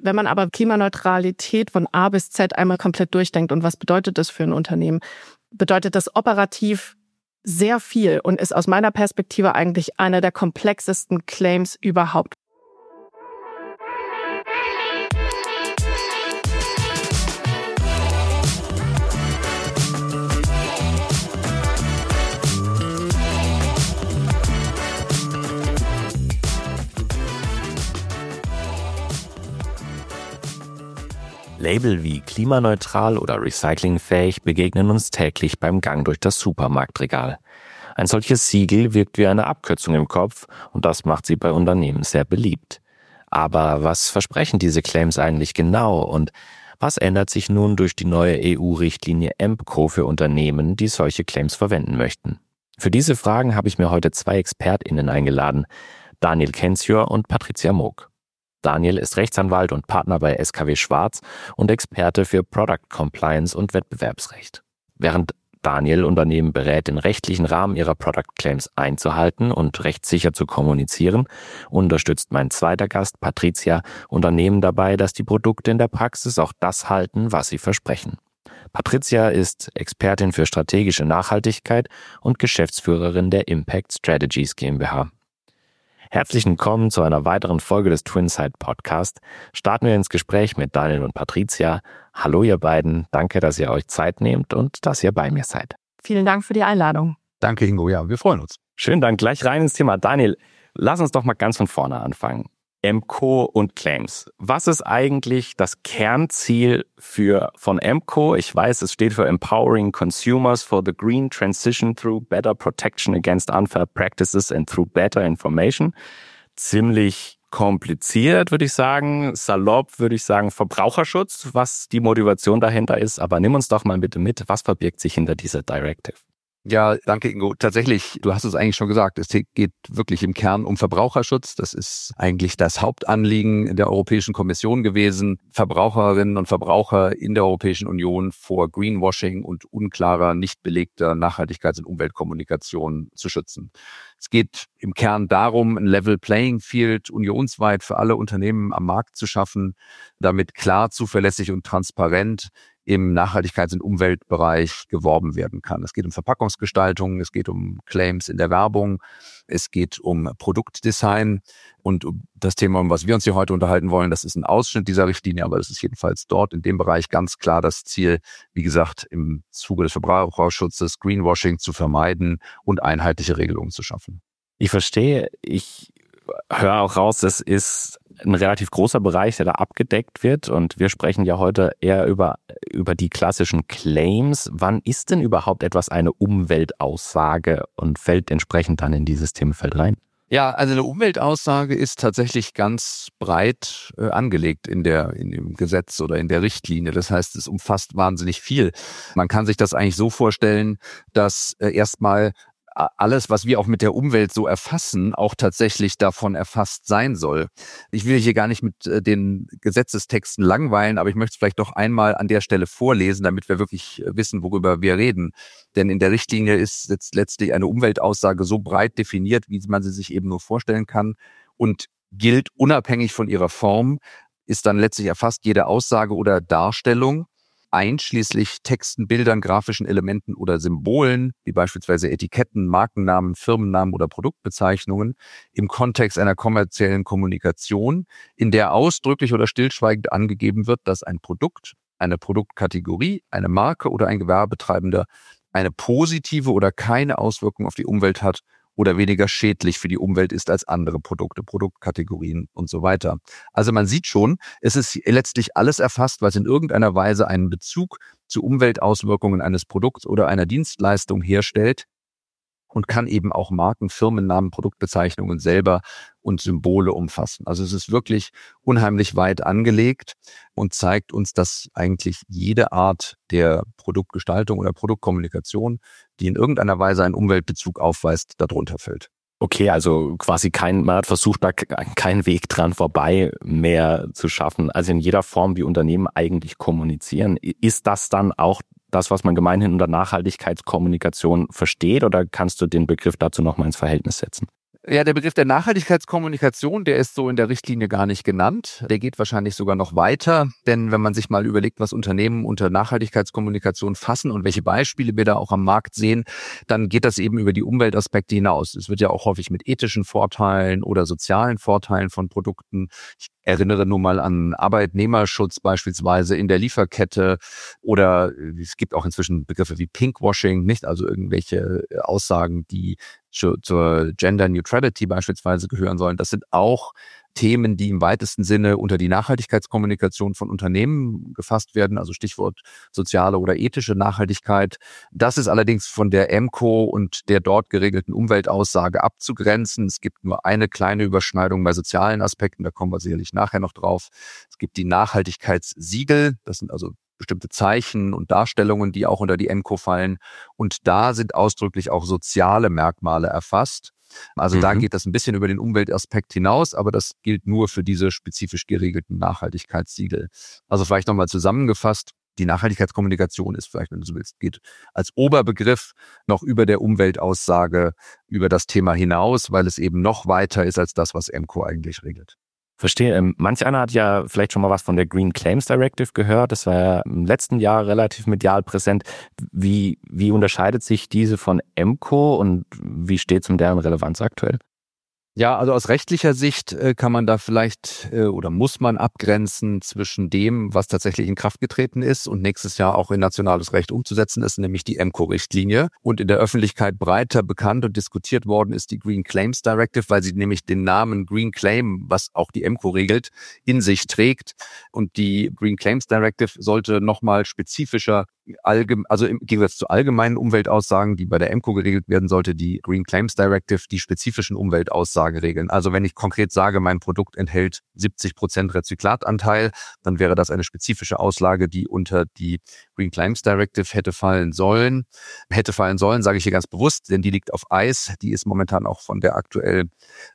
Wenn man aber Klimaneutralität von A bis Z einmal komplett durchdenkt und was bedeutet das für ein Unternehmen, bedeutet das operativ sehr viel und ist aus meiner Perspektive eigentlich einer der komplexesten Claims überhaupt. Label wie klimaneutral oder recyclingfähig begegnen uns täglich beim Gang durch das Supermarktregal. Ein solches Siegel wirkt wie eine Abkürzung im Kopf und das macht sie bei Unternehmen sehr beliebt. Aber was versprechen diese Claims eigentlich genau und was ändert sich nun durch die neue EU-Richtlinie EMPCO für Unternehmen, die solche Claims verwenden möchten? Für diese Fragen habe ich mir heute 2 ExpertInnen eingeladen, Daniel Kenzior und Patricia Moog. Daniel ist Rechtsanwalt und Partner bei SKW Schwarz und Experte für Product Compliance und Wettbewerbsrecht. Während Daniel Unternehmen berät, den rechtlichen Rahmen ihrer Product Claims einzuhalten und rechtssicher zu kommunizieren, unterstützt mein zweiter Gast, Patricia, Unternehmen dabei, dass die Produkte in der Praxis auch das halten, was sie versprechen. Patricia ist Expertin für strategische Nachhaltigkeit und Geschäftsführerin der Impact Strategies GmbH. Herzlich willkommen zu einer weiteren Folge des Twinside Podcast. Starten wir ins Gespräch mit Daniel und Patricia. Hallo ihr beiden, danke, dass ihr euch Zeit nehmt und dass ihr bei mir seid. Vielen Dank für die Einladung. Danke Ingo, ja, wir freuen uns. Schön, dann gleich rein ins Thema. Daniel, lass uns doch mal ganz von vorne anfangen. EMPCO und Claims. Was ist eigentlich das Kernziel von EMPCO? Ich weiß, es steht für Empowering Consumers for the Green Transition through Better Protection against Unfair Practices and through Better Information. Ziemlich kompliziert, würde ich sagen. Salopp, würde ich sagen, Verbraucherschutz, was die Motivation dahinter ist. Aber nimm uns doch mal bitte mit, was verbirgt sich hinter dieser Directive? Ja, danke Ingo. Tatsächlich, du hast es eigentlich schon gesagt, es geht wirklich im Kern um Verbraucherschutz. Das ist eigentlich das Hauptanliegen der Europäischen Kommission gewesen, Verbraucherinnen und Verbraucher in der Europäischen Union vor Greenwashing und unklarer, nicht belegter Nachhaltigkeits- und Umweltkommunikation zu schützen. Es geht im Kern darum, ein Level Playing Field unionsweit für alle Unternehmen am Markt zu schaffen, damit klar, zuverlässig und transparent im Nachhaltigkeits- und Umweltbereich geworben werden kann. Es geht um Verpackungsgestaltung, es geht um Claims in der Werbung, es geht um Produktdesign und um das Thema, um was wir uns hier heute unterhalten wollen, das ist ein Ausschnitt dieser Richtlinie, aber das ist jedenfalls dort in dem Bereich ganz klar das Ziel, wie gesagt, im Zuge des Verbraucherschutzes Greenwashing zu vermeiden und einheitliche Regelungen zu schaffen. Ich verstehe, ich höre auch raus, das ist ein relativ großer Bereich, der da abgedeckt wird und wir sprechen ja heute eher über die klassischen Claims. Wann ist denn überhaupt etwas eine Umweltaussage und fällt entsprechend dann in dieses Themenfeld rein? Ja, also eine Umweltaussage ist tatsächlich ganz breit angelegt in dem Gesetz oder in der Richtlinie. Das heißt, es umfasst wahnsinnig viel. Man kann sich das eigentlich so vorstellen, dass erstmal alles, was wir auch mit der Umwelt so erfassen, auch tatsächlich davon erfasst sein soll. Ich will hier gar nicht mit den Gesetzestexten langweilen, aber ich möchte es vielleicht doch einmal an der Stelle vorlesen, damit wir wirklich wissen, worüber wir reden. Denn in der Richtlinie ist jetzt letztlich eine Umweltaussage so breit definiert, wie man sie sich eben nur vorstellen kann und gilt unabhängig von ihrer Form, ist dann letztlich erfasst jede Aussage oder Darstellung, einschließlich Texten, Bildern, grafischen Elementen oder Symbolen, wie beispielsweise Etiketten, Markennamen, Firmennamen oder Produktbezeichnungen, im Kontext einer kommerziellen Kommunikation, in der ausdrücklich oder stillschweigend angegeben wird, dass ein Produkt, eine Produktkategorie, eine Marke oder ein Gewerbetreibender eine positive oder keine Auswirkung auf die Umwelt hat oder weniger schädlich für die Umwelt ist als andere Produkte, Produktkategorien und so weiter. Also man sieht schon, es ist letztlich alles erfasst, was in irgendeiner Weise einen Bezug zu Umweltauswirkungen eines Produkts oder einer Dienstleistung herstellt und kann eben auch Marken, Firmennamen, Produktbezeichnungen selber und Symbole umfassen. Also es ist wirklich unheimlich weit angelegt und zeigt uns, dass eigentlich jede Art der Produktgestaltung oder Produktkommunikation, die in irgendeiner Weise einen Umweltbezug aufweist, darunter fällt. Okay, also quasi man hat versucht, da keinen Weg dran vorbei mehr zu schaffen. Also in jeder Form, wie Unternehmen eigentlich kommunizieren. Ist das dann auch das, was man gemeinhin unter Nachhaltigkeitskommunikation versteht, oder kannst du den Begriff dazu nochmal ins Verhältnis setzen? Ja, der Begriff der Nachhaltigkeitskommunikation, der ist so in der Richtlinie gar nicht genannt. Der geht wahrscheinlich sogar noch weiter, denn wenn man sich mal überlegt, was Unternehmen unter Nachhaltigkeitskommunikation fassen und welche Beispiele wir da auch am Markt sehen, dann geht das eben über die Umweltaspekte hinaus. Es wird ja auch häufig mit ethischen Vorteilen oder sozialen Vorteilen von Produkten. Ich erinnere nur mal an Arbeitnehmerschutz beispielsweise in der Lieferkette oder es gibt auch inzwischen Begriffe wie Pinkwashing, nicht? Also irgendwelche Aussagen, die zur Gender Neutrality beispielsweise gehören sollen. Das sind auch Themen, die im weitesten Sinne unter die Nachhaltigkeitskommunikation von Unternehmen gefasst werden, also Stichwort soziale oder ethische Nachhaltigkeit. Das ist allerdings von der EMCO und der dort geregelten Umweltaussage abzugrenzen. Es gibt nur eine kleine Überschneidung bei sozialen Aspekten, da kommen wir sicherlich nachher noch drauf. Es gibt die Nachhaltigkeitssiegel, das sind also bestimmte Zeichen und Darstellungen, die auch unter die EMCO fallen. Und da sind ausdrücklich auch soziale Merkmale erfasst. Also da geht das ein bisschen über den Umweltaspekt hinaus, aber das gilt nur für diese spezifisch geregelten Nachhaltigkeitssiegel. Also vielleicht nochmal zusammengefasst, die Nachhaltigkeitskommunikation ist vielleicht, wenn du so willst, geht als Oberbegriff noch über der Umweltaussage über das Thema hinaus, weil es eben noch weiter ist als das, was EMCO eigentlich regelt. Verstehe. Manch einer hat ja vielleicht schon mal was von der Green Claims Directive gehört. Das war ja im letzten Jahr relativ medial präsent. Wie unterscheidet sich diese von EMCO und wie steht es um deren Relevanz aktuell? Ja, also aus rechtlicher Sicht kann man da vielleicht oder muss man abgrenzen zwischen dem, was tatsächlich in Kraft getreten ist und nächstes Jahr auch in nationales Recht umzusetzen ist, nämlich die EMCO-Richtlinie. Und in der Öffentlichkeit breiter bekannt und diskutiert worden ist die Green Claims Directive, weil sie nämlich den Namen Green Claim, was auch die EMCO regelt, in sich trägt. Und die Green Claims Directive sollte nochmal spezifischer, also im Gegensatz zu allgemeinen Umweltaussagen, die bei der EMCO geregelt werden sollte, die Green Claims Directive die spezifischen Umweltaussagen regeln. Also wenn ich konkret sage, mein Produkt enthält 70% Rezyklatanteil, dann wäre das eine spezifische Aussage, die unter die Green Claims Directive hätte fallen sollen. Hätte fallen sollen, sage ich hier ganz bewusst, denn die liegt auf Eis. Die ist momentan auch von der aktuell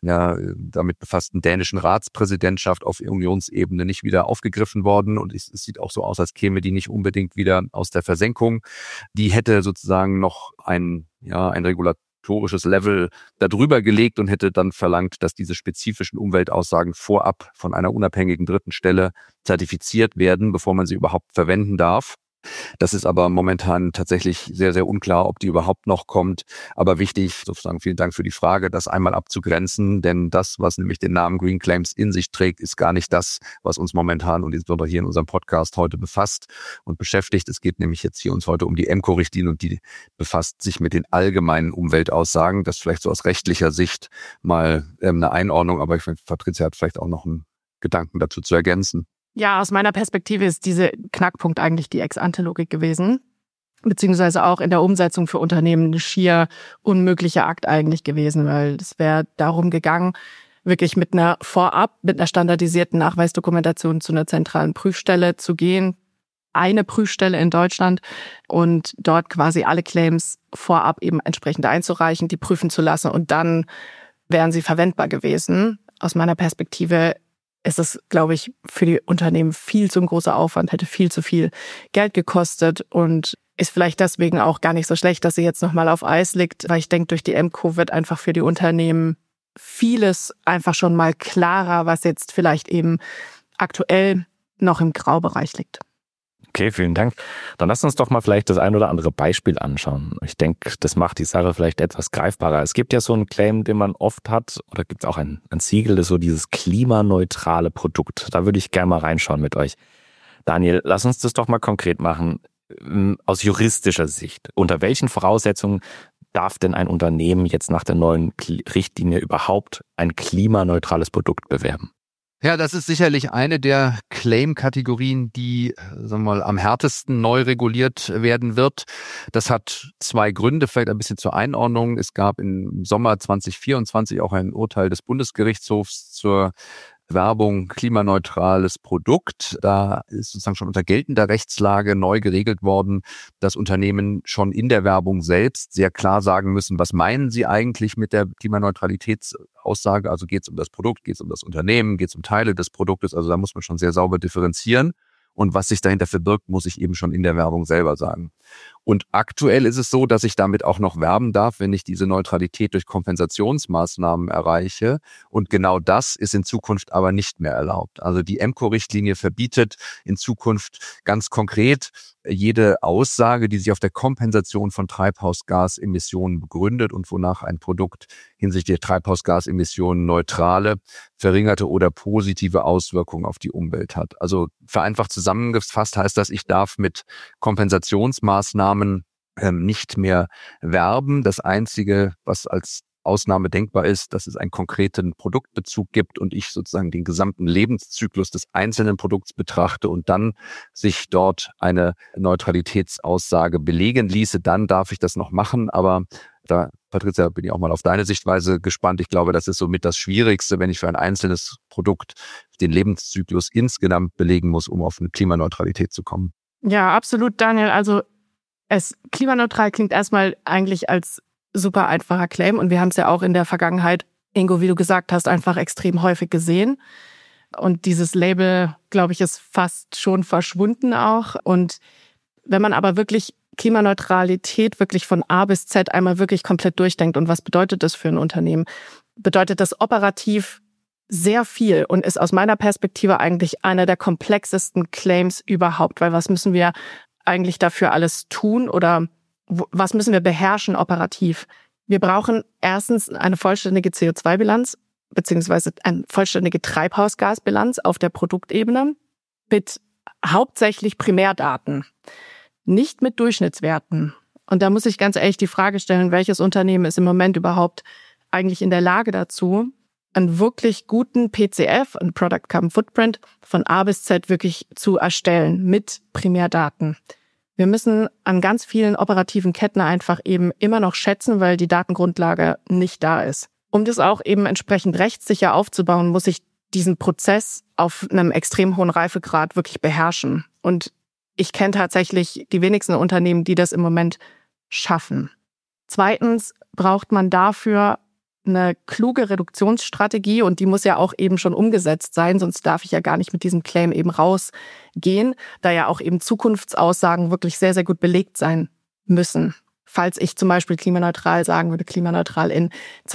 damit befassten dänischen Ratspräsidentschaft auf Unionsebene nicht wieder aufgegriffen worden. Und es sieht auch so aus, als käme die nicht unbedingt wieder aus der Versenkung. Die hätte sozusagen noch ein regulatorisches Level darüber gelegt und hätte dann verlangt, dass diese spezifischen Umweltaussagen vorab von einer unabhängigen dritten Stelle zertifiziert werden, bevor man sie überhaupt verwenden darf. Das ist aber momentan tatsächlich sehr, sehr unklar, ob die überhaupt noch kommt. Aber wichtig, sozusagen vielen Dank für die Frage, das einmal abzugrenzen, denn das, was nämlich den Namen Green Claims in sich trägt, ist gar nicht das, was uns momentan und insbesondere hier in unserem Podcast heute befasst und beschäftigt. Es geht nämlich jetzt hier uns heute um die EMCO-Richtlinie und die befasst sich mit den allgemeinen Umweltaussagen. Das vielleicht so aus rechtlicher Sicht mal eine Einordnung, aber ich finde, Patricia hat vielleicht auch noch einen Gedanken dazu zu ergänzen. Ja, aus meiner Perspektive ist diese Knackpunkt eigentlich die Ex-ante-Logik gewesen, beziehungsweise auch in der Umsetzung für Unternehmen ein schier unmöglicher Akt eigentlich gewesen, weil es wäre darum gegangen, wirklich mit einer standardisierten Nachweisdokumentation zu einer zentralen Prüfstelle zu gehen, eine Prüfstelle in Deutschland und dort quasi alle Claims vorab eben entsprechend einzureichen, die prüfen zu lassen und dann wären sie verwendbar gewesen. Aus meiner Perspektive ist es, glaube ich, für die Unternehmen viel zu ein großer Aufwand, hätte viel zu viel Geld gekostet und ist vielleicht deswegen auch gar nicht so schlecht, dass sie jetzt nochmal auf Eis liegt, weil ich denke, durch die EMCO wird einfach für die Unternehmen vieles einfach schon mal klarer, was jetzt vielleicht eben aktuell noch im Graubereich liegt. Okay, vielen Dank. Dann lass uns doch mal vielleicht das ein oder andere Beispiel anschauen. Ich denke, das macht die Sache vielleicht etwas greifbarer. Es gibt ja so einen Claim, den man oft hat, oder gibt es auch ein Siegel, das ist so dieses klimaneutrale Produkt. Da würde ich gerne mal reinschauen mit euch. Daniel, lass uns das doch mal konkret machen. Aus juristischer Sicht, unter welchen Voraussetzungen darf denn ein Unternehmen jetzt nach der neuen Richtlinie überhaupt ein klimaneutrales Produkt bewerben? Ja, das ist sicherlich eine der Claim-Kategorien, die, sagen wir mal, am härtesten neu reguliert werden wird. Das hat zwei Gründe, vielleicht ein bisschen zur Einordnung. Es gab im Sommer 2024 auch ein Urteil des Bundesgerichtshofs zur Werbung klimaneutrales Produkt. Da ist sozusagen schon unter geltender Rechtslage neu geregelt worden, dass Unternehmen schon in der Werbung selbst sehr klar sagen müssen, was meinen sie eigentlich mit der Klimaneutralitätsaussage? Also geht es um das Produkt, geht es um das Unternehmen, geht es um Teile des Produktes? Also da muss man schon sehr sauber differenzieren. Und was sich dahinter verbirgt, muss ich eben schon in der Werbung selber sagen. Und aktuell ist es so, dass ich damit auch noch werben darf, wenn ich diese Neutralität durch Kompensationsmaßnahmen erreiche. Und genau das ist in Zukunft aber nicht mehr erlaubt. Also die EMCO-Richtlinie verbietet in Zukunft ganz konkret jede Aussage, die sich auf der Kompensation von Treibhausgasemissionen begründet und wonach ein Produkt hinsichtlich der Treibhausgasemissionen neutrale, verringerte oder positive Auswirkungen auf die Umwelt hat. Also vereinfacht zusammengefasst heißt das, ich darf mit Kompensationsmaßnahmen nicht mehr werben. Das Einzige, was als Ausnahme denkbar ist, dass es einen konkreten Produktbezug gibt und ich sozusagen den gesamten Lebenszyklus des einzelnen Produkts betrachte und dann sich dort eine Neutralitätsaussage belegen ließe, dann darf ich das noch machen. Aber da, Patricia, bin ich auch mal auf deine Sichtweise gespannt. Ich glaube, das ist somit das Schwierigste, wenn ich für ein einzelnes Produkt den Lebenszyklus insgesamt belegen muss, um auf eine Klimaneutralität zu kommen. Ja, absolut, Daniel. Also klimaneutral klingt erstmal eigentlich als super einfacher Claim und wir haben es ja auch in der Vergangenheit, Ingo, wie du gesagt hast, einfach extrem häufig gesehen. Und dieses Label, glaube ich, ist fast schon verschwunden auch. Und wenn man aber wirklich Klimaneutralität wirklich von A bis Z einmal wirklich komplett durchdenkt und was bedeutet das für ein Unternehmen, bedeutet das operativ sehr viel und ist aus meiner Perspektive eigentlich einer der komplexesten Claims überhaupt. Weil was müssen wir eigentlich dafür alles tun oder was müssen wir beherrschen operativ? Wir brauchen erstens eine vollständige CO2-Bilanz beziehungsweise eine vollständige Treibhausgasbilanz auf der Produktebene mit hauptsächlich Primärdaten, nicht mit Durchschnittswerten. Und da muss ich ganz ehrlich die Frage stellen, welches Unternehmen ist im Moment überhaupt eigentlich in der Lage dazu, einen wirklich guten PCF, einen Product Carbon Footprint, von A bis Z wirklich zu erstellen mit Primärdaten. Wir müssen an ganz vielen operativen Ketten einfach eben immer noch schätzen, weil die Datengrundlage nicht da ist. Um das auch eben entsprechend rechtssicher aufzubauen, muss ich diesen Prozess auf einem extrem hohen Reifegrad wirklich beherrschen. Und ich kenne tatsächlich die wenigsten Unternehmen, die das im Moment schaffen. Zweitens braucht man dafür eine kluge Reduktionsstrategie und die muss ja auch eben schon umgesetzt sein, sonst darf ich ja gar nicht mit diesem Claim eben rausgehen, da ja auch eben Zukunftsaussagen wirklich sehr, sehr gut belegt sein müssen. Falls ich zum Beispiel klimaneutral sagen würde, klimaneutral in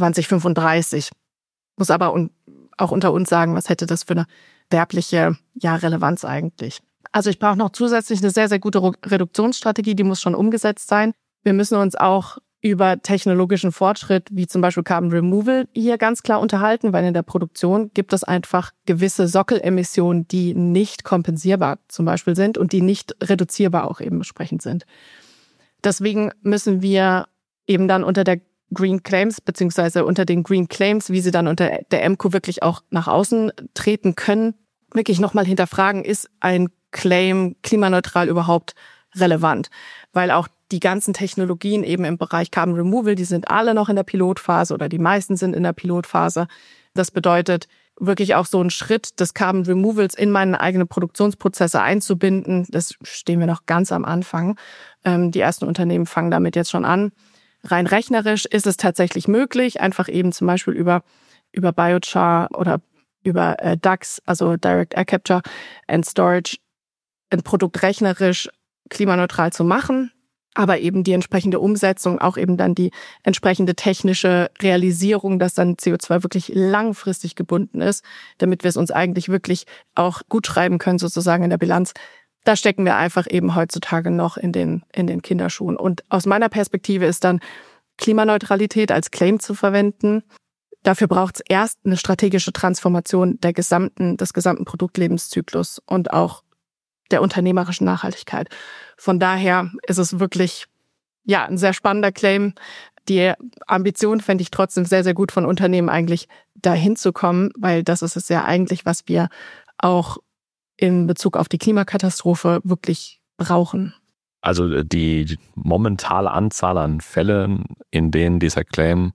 2035. Muss aber auch unter uns sagen, was hätte das für eine werbliche Relevanz eigentlich. Also ich brauche noch zusätzlich eine sehr, sehr gute Reduktionsstrategie, die muss schon umgesetzt sein. Wir müssen uns auch über technologischen Fortschritt, wie zum Beispiel Carbon Removal, hier ganz klar unterhalten, weil in der Produktion gibt es einfach gewisse Sockelemissionen, die nicht kompensierbar zum Beispiel sind und die nicht reduzierbar auch eben entsprechend sind. Deswegen müssen wir eben dann unter der Green Claims, beziehungsweise unter den Green Claims, wie sie dann unter der EMCO wirklich auch nach außen treten können, wirklich nochmal hinterfragen, ist ein Claim klimaneutral überhaupt relevant? Weil auch die ganzen Technologien eben im Bereich Carbon Removal, die sind alle noch in der Pilotphase oder die meisten sind in der Pilotphase. Das bedeutet, wirklich auch so einen Schritt des Carbon Removals in meine eigenen Produktionsprozesse einzubinden. Das stehen wir noch ganz am Anfang. Die ersten Unternehmen fangen damit jetzt schon an. Rein rechnerisch ist es tatsächlich möglich, einfach eben zum Beispiel über Biochar oder über DAX, also Direct Air Capture and Storage, ein Produkt rechnerisch klimaneutral zu machen. Aber eben die entsprechende Umsetzung, auch eben dann die entsprechende technische Realisierung, dass dann CO2 wirklich langfristig gebunden ist, damit wir es uns eigentlich wirklich auch gut schreiben können, sozusagen in der Bilanz. Da stecken wir einfach eben heutzutage noch in den Kinderschuhen. Und aus meiner Perspektive ist dann Klimaneutralität als Claim zu verwenden. Dafür braucht es erst eine strategische Transformation des gesamten Produktlebenszyklus und auch der unternehmerischen Nachhaltigkeit. Von daher ist es wirklich ein sehr spannender Claim. Die Ambition fände ich trotzdem sehr, sehr gut von Unternehmen eigentlich dahin zu kommen, weil das ist es ja eigentlich, was wir auch in Bezug auf die Klimakatastrophe wirklich brauchen. Also die momentane Anzahl an Fällen, in denen dieser Claim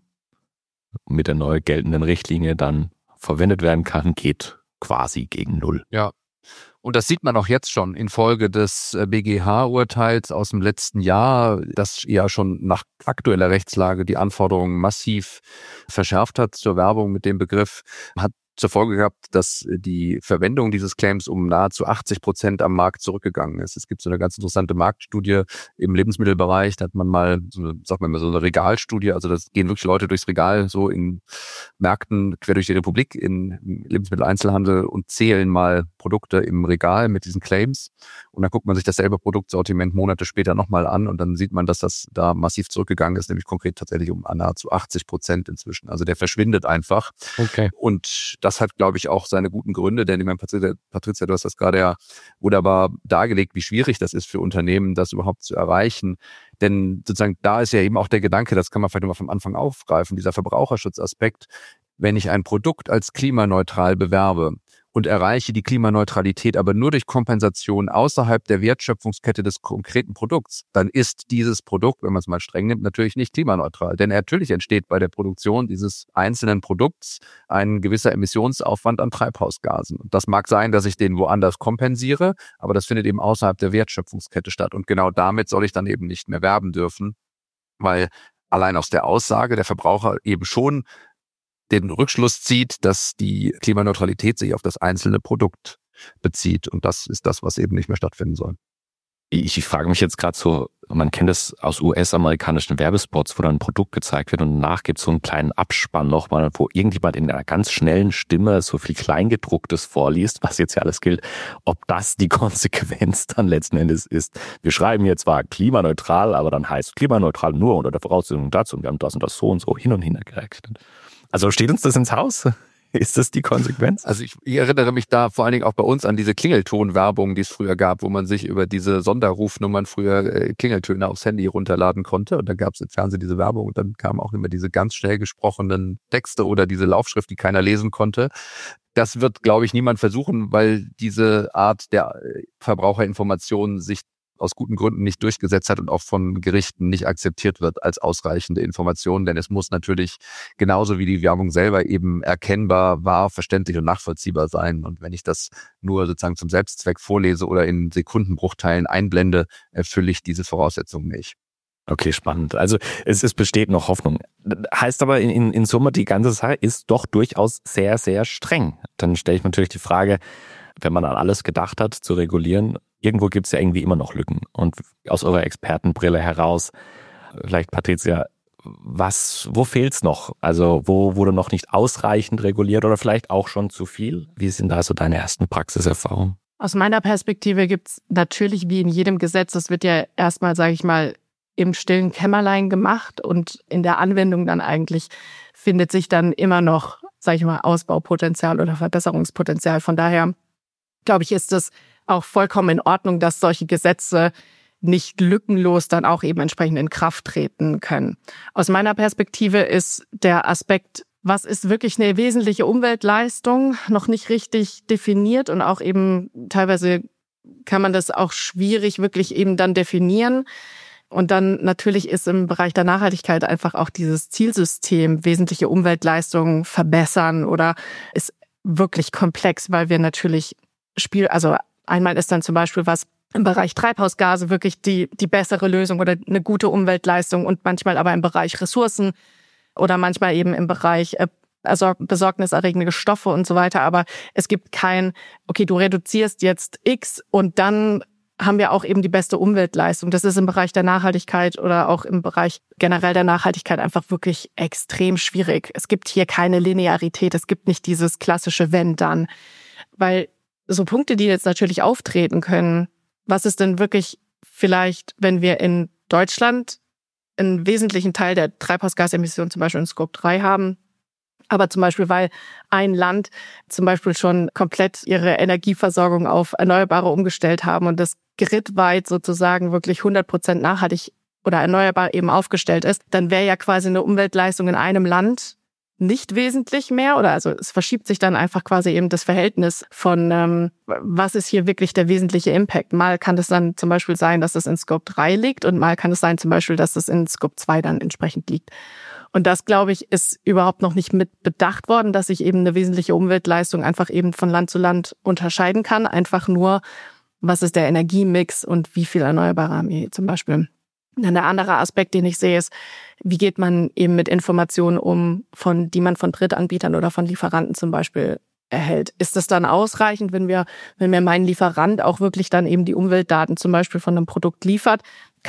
mit der neu geltenden Richtlinie dann verwendet werden kann, geht quasi gegen null. Ja. Und das sieht man auch jetzt schon infolge des BGH-Urteils aus dem letzten Jahr, das ja schon nach aktueller Rechtslage die Anforderungen massiv verschärft hat zur Werbung mit dem Begriff, hat zur Folge gehabt, dass die Verwendung dieses Claims um nahezu 80% am Markt zurückgegangen ist. Es gibt so eine ganz interessante Marktstudie im Lebensmittelbereich, da hat man mal, so eine Regalstudie, also das gehen wirklich Leute durchs Regal, so in Märkten quer durch die Republik, im Lebensmitteleinzelhandel und zählen mal Produkte im Regal mit diesen Claims. Und dann guckt man sich dasselbe Produktsortiment Monate später nochmal an und dann sieht man, dass das da massiv zurückgegangen ist, nämlich konkret tatsächlich um nahezu 80% inzwischen. Also der verschwindet einfach. Okay. Und das hat, glaube ich, auch seine guten Gründe, denn ich meine, Patricia, du hast das gerade ja wunderbar dargelegt, wie schwierig das ist für Unternehmen, das überhaupt zu erreichen. Denn sozusagen da ist ja eben auch der Gedanke, das kann man vielleicht nochmal vom Anfang aufgreifen, dieser Verbraucherschutzaspekt, wenn ich ein Produkt als klimaneutral bewerbe und erreiche die Klimaneutralität aber nur durch Kompensation außerhalb der Wertschöpfungskette des konkreten Produkts, dann ist dieses Produkt, wenn man es mal streng nimmt, natürlich nicht klimaneutral. Denn natürlich entsteht bei der Produktion dieses einzelnen Produkts ein gewisser Emissionsaufwand an Treibhausgasen. Und das mag sein, dass ich den woanders kompensiere, aber das findet eben außerhalb der Wertschöpfungskette statt. Und genau damit soll ich dann eben nicht mehr werben dürfen, weil allein aus der Aussage der Verbraucher eben schon den Rückschluss zieht, dass die Klimaneutralität sich auf das einzelne Produkt bezieht. Und das ist das, was eben nicht mehr stattfinden soll. Ich frage mich jetzt gerade so, man kennt das aus US-amerikanischen Werbespots, wo dann ein Produkt gezeigt wird und danach gibt es so einen kleinen Abspann nochmal, wo irgendjemand in einer ganz schnellen Stimme so viel Kleingedrucktes vorliest, was jetzt ja alles gilt, ob das die Konsequenz dann letzten Endes ist. Wir schreiben hier zwar klimaneutral, aber dann heißt klimaneutral nur unter der Voraussetzung dazu und wir haben das und das so und so hin und her gerechnet. Also steht uns das ins Haus? Ist das die Konsequenz? Also ich erinnere mich da vor allen Dingen auch bei uns an diese Klingelton-Werbung, die es früher gab, wo man sich über diese Sonderrufnummern früher Klingeltöne aufs Handy runterladen konnte. Und dann gab es im Fernsehen diese Werbung und dann kamen auch immer diese ganz schnell gesprochenen Texte oder diese Laufschrift, die keiner lesen konnte. Das wird, glaube ich, niemand versuchen, weil diese Art der Verbraucherinformation sich aus guten Gründen nicht durchgesetzt hat und auch von Gerichten nicht akzeptiert wird als ausreichende Information, denn es muss natürlich genauso wie die Werbung selber eben erkennbar, wahr, verständlich und nachvollziehbar sein. Und wenn ich das nur sozusagen zum Selbstzweck vorlese oder in Sekundenbruchteilen einblende, erfülle ich diese Voraussetzungen nicht. Okay, spannend. Also es besteht noch Hoffnung. Heißt aber in Summe, die ganze Sache ist doch durchaus sehr, sehr streng. Dann stelle ich natürlich die Frage, wenn man an alles gedacht hat, zu regulieren, irgendwo gibt es ja irgendwie immer noch Lücken. Und aus eurer Expertenbrille heraus, vielleicht Patricia, wo fehlt's noch? Also wo wurde noch nicht ausreichend reguliert oder vielleicht auch schon zu viel? Wie sind da so deine ersten Praxiserfahrungen? Aus meiner Perspektive gibt's natürlich wie in jedem Gesetz, das wird ja erstmal, sage ich mal, im stillen Kämmerlein gemacht und in der Anwendung dann eigentlich findet sich dann immer noch, sage ich mal, Ausbaupotenzial oder Verbesserungspotenzial. Von daher glaube ich, ist es auch vollkommen in Ordnung, dass solche Gesetze nicht lückenlos dann auch eben entsprechend in Kraft treten können. Aus meiner Perspektive ist der Aspekt, was ist wirklich eine wesentliche Umweltleistung, noch nicht richtig definiert und auch eben teilweise kann man das auch schwierig wirklich eben dann definieren. Und dann natürlich ist im Bereich der Nachhaltigkeit einfach auch dieses Zielsystem, wesentliche Umweltleistungen verbessern oder ist wirklich komplex, weil wir natürlich also einmal ist dann zum Beispiel was im Bereich Treibhausgase wirklich die bessere Lösung oder eine gute Umweltleistung und manchmal aber im Bereich Ressourcen oder manchmal eben im Bereich besorgniserregende Stoffe und so weiter. Aber es gibt okay, du reduzierst jetzt X und dann haben wir auch eben die beste Umweltleistung. Das ist im Bereich der Nachhaltigkeit oder auch im Bereich generell der Nachhaltigkeit einfach wirklich extrem schwierig. Es gibt hier keine Linearität, es gibt nicht dieses klassische Wenn, dann. Weil so Punkte, die jetzt natürlich auftreten können, was ist denn wirklich vielleicht, wenn wir in Deutschland einen wesentlichen Teil der Treibhausgasemissionen zum Beispiel in Scope 3 haben, aber zum Beispiel, weil ein Land zum Beispiel schon komplett ihre Energieversorgung auf Erneuerbare umgestellt haben und das gridweit sozusagen wirklich 100% nachhaltig oder erneuerbar eben aufgestellt ist, dann wäre ja quasi eine Umweltleistung in einem Land nicht wesentlich mehr oder also es verschiebt sich dann einfach quasi eben das Verhältnis von was ist hier wirklich der wesentliche Impact. Mal kann es dann zum Beispiel sein, dass es in Scope 3 liegt und mal kann es sein zum Beispiel, dass es in Scope 2 dann entsprechend liegt. Und das, glaube ich, ist überhaupt noch nicht mit bedacht worden, dass sich eben eine wesentliche Umweltleistung einfach eben von Land zu Land unterscheiden kann. Einfach nur, was ist der Energiemix und wie viel Erneuerbare haben wir zum Beispiel Dann der andere Aspekt, den ich sehe, ist, wie geht man eben mit Informationen um, die man von Drittanbietern oder von Lieferanten zum Beispiel erhält. Ist das dann ausreichend, wenn mir mein Lieferant auch wirklich dann eben die Umweltdaten zum Beispiel von einem Produkt liefert?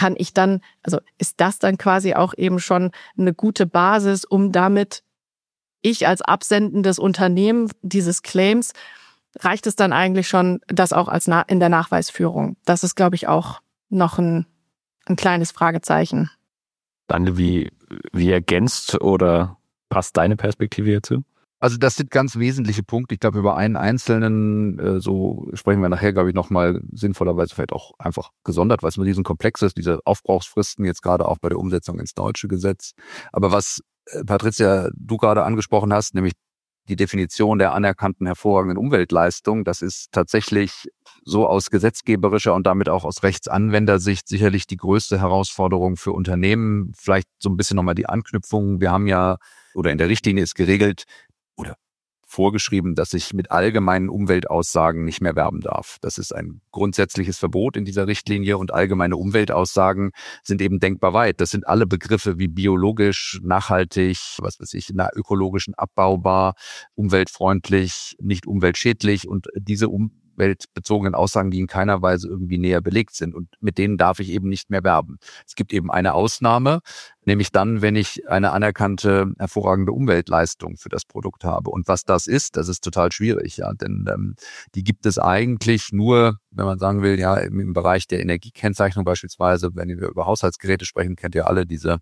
Ist das dann quasi auch eben schon eine gute Basis, um damit ich als absendendes Unternehmen dieses Claims, reicht es dann eigentlich schon, das auch in der Nachweisführung? Das ist, glaube ich, auch noch ein kleines Fragezeichen. Daniel, wie ergänzt oder passt deine Perspektive hierzu? Also das sind ganz wesentliche Punkte. Ich glaube, über einen einzelnen, so sprechen wir nachher, glaube ich, nochmal sinnvollerweise vielleicht auch einfach gesondert, weil es nur diesen Komplex ist, diese Aufbrauchsfristen jetzt gerade auch bei der Umsetzung ins deutsche Gesetz. Aber was, Patricia, du gerade angesprochen hast, nämlich die Definition der anerkannten hervorragenden Umweltleistung, das ist tatsächlich so aus gesetzgeberischer und damit auch aus Rechtsanwendersicht sicherlich die größte Herausforderung für Unternehmen. Vielleicht so ein bisschen nochmal die Anknüpfung. Wir haben ja, oder in der Richtlinie ist geregelt oder vorgeschrieben, dass ich mit allgemeinen Umweltaussagen nicht mehr werben darf. Das ist ein grundsätzliches Verbot in dieser Richtlinie und allgemeine Umweltaussagen sind eben denkbar weit. Das sind alle Begriffe wie biologisch, nachhaltig, ökologischen abbaubar, umweltfreundlich, nicht umweltschädlich und diese umweltbezogenen Aussagen, die in keiner Weise irgendwie näher belegt sind und mit denen darf ich eben nicht mehr werben. Es gibt eben eine Ausnahme, nämlich dann, wenn ich eine anerkannte, hervorragende Umweltleistung für das Produkt habe. Und was das ist total schwierig, ja, denn die gibt es eigentlich nur, wenn man sagen will, ja, im Bereich der Energiekennzeichnung beispielsweise, wenn wir über Haushaltsgeräte sprechen, kennt ihr alle diese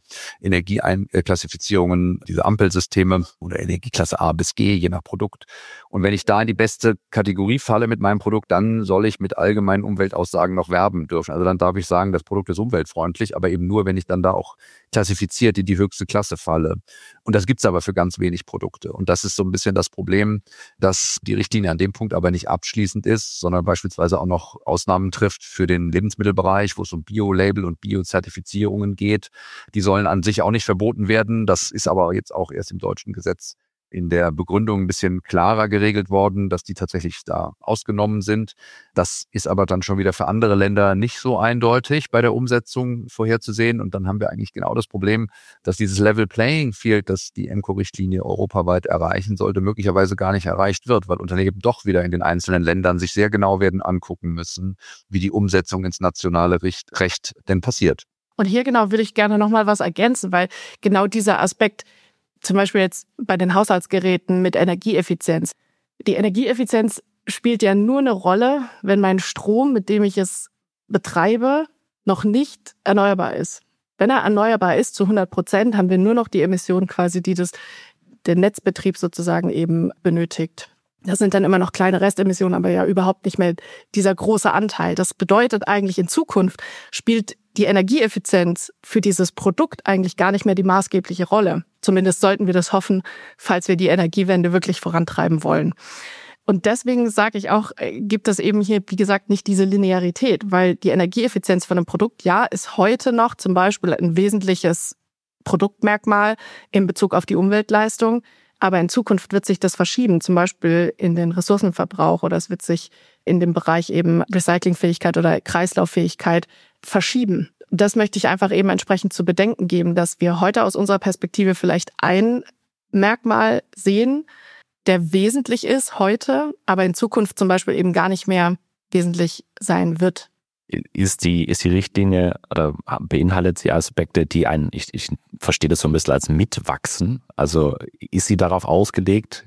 Energieklassifizierungen, diese Ampelsysteme oder Energieklasse A bis G, je nach Produkt. Und wenn ich da in die beste Kategorie falle mit meinem Produkt, dann soll ich mit allgemeinen Umweltaussagen noch werben dürfen. Also dann darf ich sagen, das Produkt ist umweltfreundlich, aber eben nur, wenn ich dann da auch klassifiziert in die höchste Klasse falle. Und das gibt's aber für ganz wenig Produkte. Und das ist so ein bisschen das Problem, dass die Richtlinie an dem Punkt aber nicht abschließend ist, sondern beispielsweise auch noch Ausnahmen trifft für den Lebensmittelbereich, wo es um Bio-Label und Bio-Zertifizierungen geht. Die sollen an sich auch nicht verboten werden. Das ist aber jetzt auch erst im deutschen Gesetz in der Begründung ein bisschen klarer geregelt worden, dass die tatsächlich da ausgenommen sind. Das ist aber dann schon wieder für andere Länder nicht so eindeutig bei der Umsetzung vorherzusehen. Und dann haben wir eigentlich genau das Problem, dass dieses Level Playing Field, das die EMCO-Richtlinie europaweit erreichen sollte, möglicherweise gar nicht erreicht wird, weil Unternehmen doch wieder in den einzelnen Ländern sich sehr genau werden angucken müssen, wie die Umsetzung ins nationale Recht denn passiert. Und hier genau würde ich gerne nochmal was ergänzen, weil genau dieser Aspekt, zum Beispiel jetzt bei den Haushaltsgeräten mit Energieeffizienz. Die Energieeffizienz spielt ja nur eine Rolle, wenn mein Strom, mit dem ich es betreibe, noch nicht erneuerbar ist. Wenn er erneuerbar ist zu 100%, haben wir nur noch die Emissionen quasi, die der Netzbetrieb sozusagen eben benötigt. Das sind dann immer noch kleine Restemissionen, aber ja überhaupt nicht mehr dieser große Anteil. Das bedeutet eigentlich, in Zukunft spielt die Energieeffizienz für dieses Produkt eigentlich gar nicht mehr die maßgebliche Rolle. Zumindest sollten wir das hoffen, falls wir die Energiewende wirklich vorantreiben wollen. Und deswegen sage ich auch, gibt es eben hier, wie gesagt, nicht diese Linearität, weil die Energieeffizienz von einem Produkt, ja, ist heute noch zum Beispiel ein wesentliches Produktmerkmal in Bezug auf die Umweltleistung. Aber in Zukunft wird sich das verschieben, zum Beispiel in den Ressourcenverbrauch oder es wird sich in dem Bereich eben Recyclingfähigkeit oder Kreislauffähigkeit verschieben. Das möchte ich einfach eben entsprechend zu bedenken geben, dass wir heute aus unserer Perspektive vielleicht ein Merkmal sehen, der wesentlich ist heute, aber in Zukunft zum Beispiel eben gar nicht mehr wesentlich sein wird. Ist die Richtlinie oder beinhaltet sie Aspekte, die ich verstehe das so ein bisschen als Mitwachsen? Also ist sie darauf ausgelegt,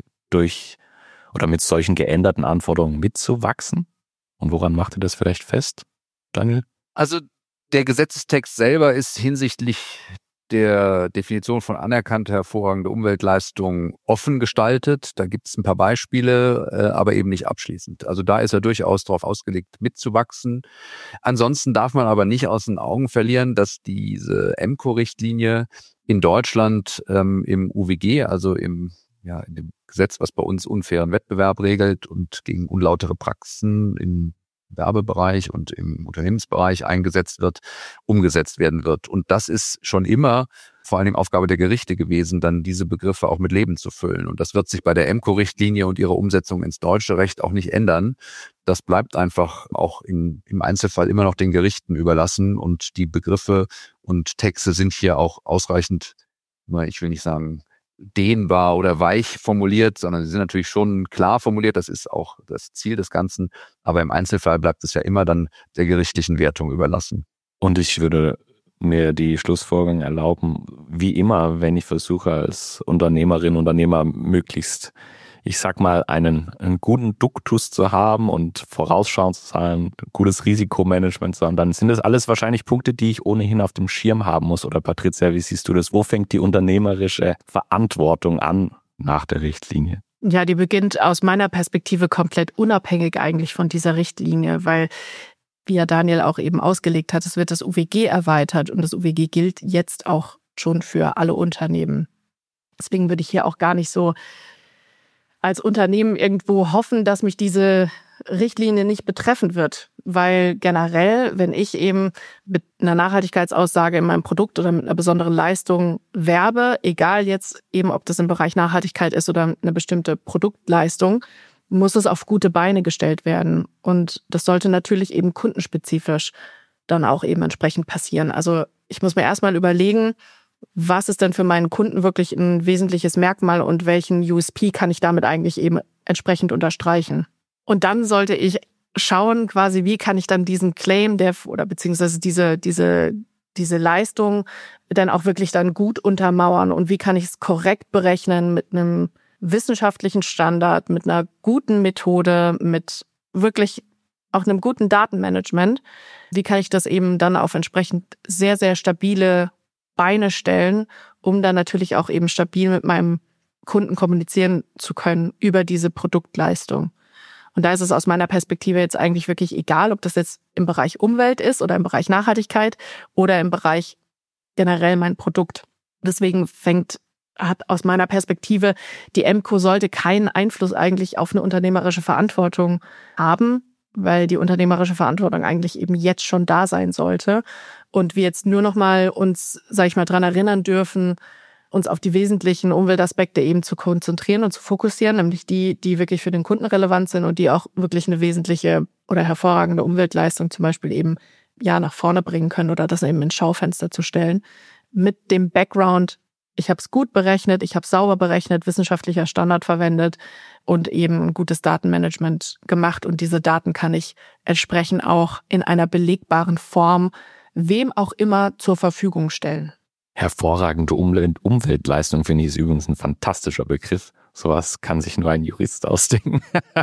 mit solchen geänderten Anforderungen mitzuwachsen? Und woran macht ihr das vielleicht fest, Daniel? Also der Gesetzestext selber ist hinsichtlich der Definition von anerkannter hervorragende Umweltleistung offen gestaltet. Da gibt es ein paar Beispiele, aber eben nicht abschließend. Also da ist er durchaus darauf ausgelegt, mitzuwachsen. Ansonsten darf man aber nicht aus den Augen verlieren, dass diese EMCO-Richtlinie in Deutschland im UWG, also in dem Gesetz, was bei uns unfairen Wettbewerb regelt und gegen unlautere Praxen in Werbebereich und im Unternehmensbereich eingesetzt wird, umgesetzt werden wird. Und das ist schon immer vor allen Dingen Aufgabe der Gerichte gewesen, dann diese Begriffe auch mit Leben zu füllen. Und das wird sich bei der EMCO-Richtlinie und ihrer Umsetzung ins deutsche Recht auch nicht ändern. Das bleibt einfach auch im Einzelfall immer noch den Gerichten überlassen. Und die Begriffe und Texte sind hier auch ausreichend, ich will nicht sagen dehnbar oder weich formuliert, sondern sie sind natürlich schon klar formuliert. Das ist auch das Ziel des Ganzen. Aber im Einzelfall bleibt es ja immer dann der gerichtlichen Wertung überlassen. Und ich würde mir die Schlussfolgerung erlauben, wie immer, wenn ich versuche, als Unternehmerin, Unternehmer möglichst, ich sag mal, einen guten Duktus zu haben und vorausschauend zu sein, gutes Risikomanagement zu haben, dann sind das alles wahrscheinlich Punkte, die ich ohnehin auf dem Schirm haben muss. Oder Patricia, wie siehst du das? Wo fängt die unternehmerische Verantwortung an nach der Richtlinie? Ja, die beginnt aus meiner Perspektive komplett unabhängig eigentlich von dieser Richtlinie, weil, wie ja Daniel auch eben ausgelegt hat, es wird das UWG erweitert und das UWG gilt jetzt auch schon für alle Unternehmen. Deswegen würde ich hier auch gar nicht so als Unternehmen irgendwo hoffen, dass mich diese Richtlinie nicht betreffen wird. Weil generell, wenn ich eben mit einer Nachhaltigkeitsaussage in meinem Produkt oder mit einer besonderen Leistung werbe, egal jetzt eben, ob das im Bereich Nachhaltigkeit ist oder eine bestimmte Produktleistung, muss es auf gute Beine gestellt werden. Und das sollte natürlich eben kundenspezifisch dann auch eben entsprechend passieren. Also ich muss mir erstmal überlegen, was ist denn für meinen Kunden wirklich ein wesentliches Merkmal und welchen USP kann ich damit eigentlich eben entsprechend unterstreichen. Und dann sollte ich schauen, quasi, wie kann ich dann diesen Claim oder beziehungsweise diese Leistung dann auch wirklich dann gut untermauern und wie kann ich es korrekt berechnen mit einem wissenschaftlichen Standard, mit einer guten Methode, mit wirklich auch einem guten Datenmanagement. Wie kann ich das eben dann auf entsprechend sehr, sehr stabile Beine stellen, um dann natürlich auch eben stabil mit meinem Kunden kommunizieren zu können über diese Produktleistung. Und da ist es aus meiner Perspektive jetzt eigentlich wirklich egal, ob das jetzt im Bereich Umwelt ist oder im Bereich Nachhaltigkeit oder im Bereich generell mein Produkt. Deswegen hat aus meiner Perspektive die EMCO sollte keinen Einfluss eigentlich auf eine unternehmerische Verantwortung haben, weil die unternehmerische Verantwortung eigentlich eben jetzt schon da sein sollte. Und wir jetzt nur noch mal uns, sag ich mal, dran erinnern dürfen, uns auf die wesentlichen Umweltaspekte eben zu konzentrieren und zu fokussieren, nämlich die wirklich für den Kunden relevant sind und die auch wirklich eine wesentliche oder hervorragende Umweltleistung zum Beispiel eben ja nach vorne bringen können oder das eben ins Schaufenster zu stellen. Mit dem Background, ich habe es gut berechnet, ich habe sauber berechnet, wissenschaftlicher Standard verwendet und eben ein gutes Datenmanagement gemacht. Und diese Daten kann ich entsprechend auch in einer belegbaren Form wem auch immer zur Verfügung stellen. Hervorragende Umweltleistung, finde ich, ist übrigens ein fantastischer Begriff. Sowas kann sich nur ein Jurist ausdenken.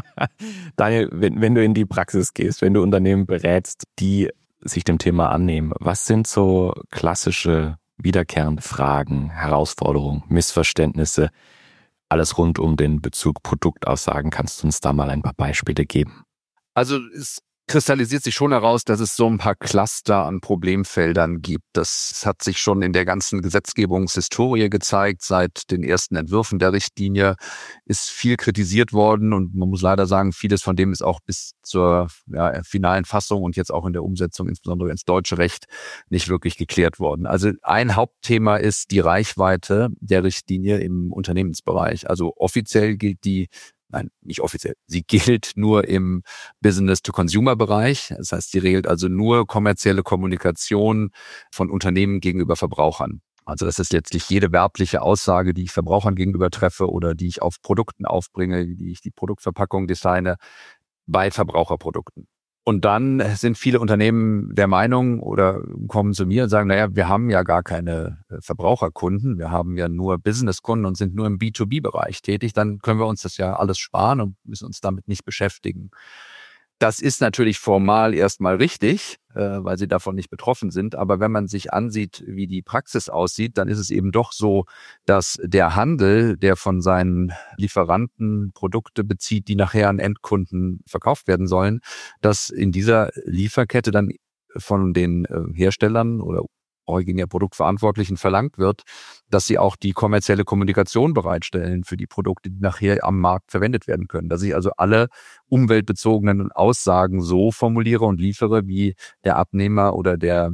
Daniel, wenn du in die Praxis gehst, wenn du Unternehmen berätst, die sich dem Thema annehmen, was sind so klassische wiederkehrende Fragen, Herausforderungen, Missverständnisse, alles rund um den Bezug Produktaussagen? Kannst du uns da mal ein paar Beispiele geben? Also es kristallisiert sich schon heraus, dass es so ein paar Cluster an Problemfeldern gibt. Das hat sich schon in der ganzen Gesetzgebungshistorie gezeigt. Seit den ersten Entwürfen der Richtlinie ist viel kritisiert worden und man muss leider sagen, vieles von dem ist auch bis zur finalen Fassung und jetzt auch in der Umsetzung, insbesondere ins deutsche Recht, nicht wirklich geklärt worden. Also ein Hauptthema ist die Reichweite der Richtlinie im Unternehmensbereich. Also offiziell gilt Nein, nicht offiziell. Sie gilt nur im Business-to-Consumer-Bereich. Das heißt, sie regelt also nur kommerzielle Kommunikation von Unternehmen gegenüber Verbrauchern. Also das ist letztlich jede werbliche Aussage, die ich Verbrauchern gegenüber treffe oder die ich auf Produkten aufbringe, die ich die Produktverpackung designe, bei Verbraucherprodukten. Und dann sind viele Unternehmen der Meinung oder kommen zu mir und sagen, naja, wir haben ja gar keine Verbraucherkunden, wir haben ja nur Businesskunden und sind nur im B2B-Bereich tätig, dann können wir uns das ja alles sparen und müssen uns damit nicht beschäftigen. Das ist natürlich formal erstmal richtig, weil sie davon nicht betroffen sind. Aber wenn man sich ansieht, wie die Praxis aussieht, dann ist es eben doch so, dass der Handel, der von seinen Lieferanten Produkte bezieht, die nachher an Endkunden verkauft werden sollen, dass in dieser Lieferkette dann von den Herstellern oder Originär Produktverantwortlichen verlangt wird, dass sie auch die kommerzielle Kommunikation bereitstellen für die Produkte, die nachher am Markt verwendet werden können. Dass ich also alle umweltbezogenen Aussagen so formuliere und liefere, wie der Abnehmer oder der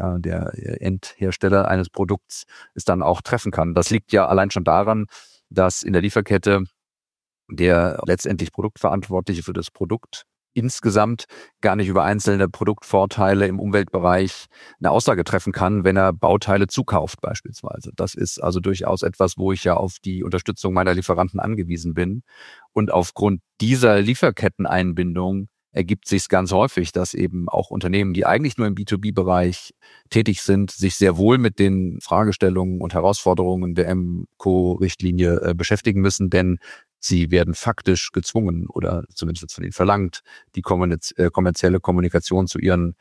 Endhersteller eines Produkts es dann auch treffen kann. Das liegt ja allein schon daran, dass in der Lieferkette der letztendlich Produktverantwortliche für das Produkt insgesamt gar nicht über einzelne Produktvorteile im Umweltbereich eine Aussage treffen kann, wenn er Bauteile zukauft beispielsweise. Das ist also durchaus etwas, wo ich ja auf die Unterstützung meiner Lieferanten angewiesen bin. Und aufgrund dieser Lieferketteneinbindung ergibt sich es ganz häufig, dass eben auch Unternehmen, die eigentlich nur im B2B-Bereich tätig sind, sich sehr wohl mit den Fragestellungen und Herausforderungen der MCO-Richtlinie beschäftigen müssen, denn sie werden faktisch gezwungen oder zumindest von ihnen verlangt, die kommerzielle Kommunikation zu ihren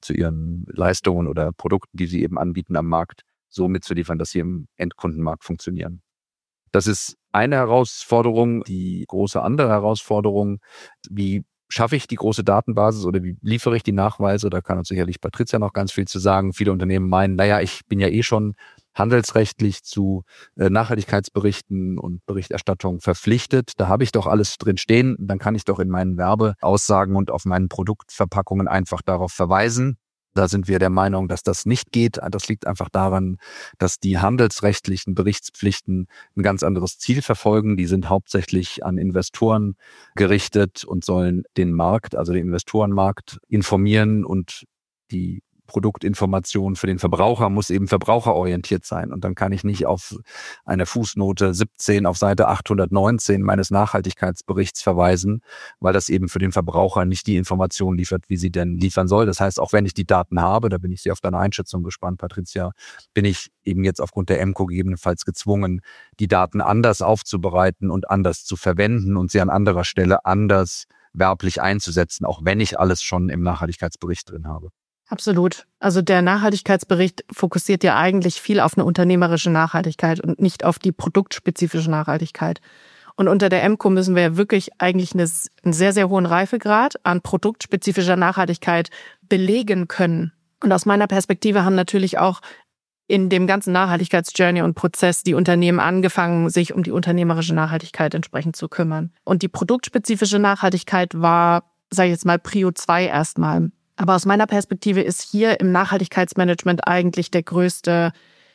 Leistungen oder Produkten, die sie eben anbieten am Markt, so mitzuliefern, dass sie im Endkundenmarkt funktionieren. Das ist eine Herausforderung. Die große andere Herausforderung, wie schaffe ich die große Datenbasis oder wie liefere ich die Nachweise? Da kann uns sicherlich Patricia noch ganz viel zu sagen. Viele Unternehmen meinen, ich bin ja eh schon handelsrechtlich zu Nachhaltigkeitsberichten und Berichterstattung verpflichtet. Da habe ich doch alles drin stehen. Dann kann ich doch in meinen Werbeaussagen und auf meinen Produktverpackungen einfach darauf verweisen. Da sind wir der Meinung, dass das nicht geht. Das liegt einfach daran, dass die handelsrechtlichen Berichtspflichten ein ganz anderes Ziel verfolgen. Die sind hauptsächlich an Investoren gerichtet und sollen den Markt, also den Investorenmarkt, informieren, und die Produktinformation für den Verbraucher muss eben verbraucherorientiert sein. Und dann kann ich nicht auf eine Fußnote 17 auf Seite 819 meines Nachhaltigkeitsberichts verweisen, weil das eben für den Verbraucher nicht die Information liefert, wie sie denn liefern soll. Das heißt, auch wenn ich die Daten habe, da bin ich sehr auf deine Einschätzung gespannt, Patricia, bin ich eben jetzt aufgrund der MCO gegebenenfalls gezwungen, die Daten anders aufzubereiten und anders zu verwenden und sie an anderer Stelle anders werblich einzusetzen, auch wenn ich alles schon im Nachhaltigkeitsbericht drin habe. Absolut. Also der Nachhaltigkeitsbericht fokussiert ja eigentlich viel auf eine unternehmerische Nachhaltigkeit und nicht auf die produktspezifische Nachhaltigkeit. Und unter der MCO müssen wir ja wirklich eigentlich einen sehr, sehr hohen Reifegrad an produktspezifischer Nachhaltigkeit belegen können. Und aus meiner Perspektive haben natürlich auch in dem ganzen Nachhaltigkeitsjourney und Prozess die Unternehmen angefangen, sich um die unternehmerische Nachhaltigkeit entsprechend zu kümmern. Und die produktspezifische Nachhaltigkeit war, sage ich jetzt mal, Prio 2 erstmal. Aber aus meiner Perspektive ist hier im Nachhaltigkeitsmanagement eigentlich die größte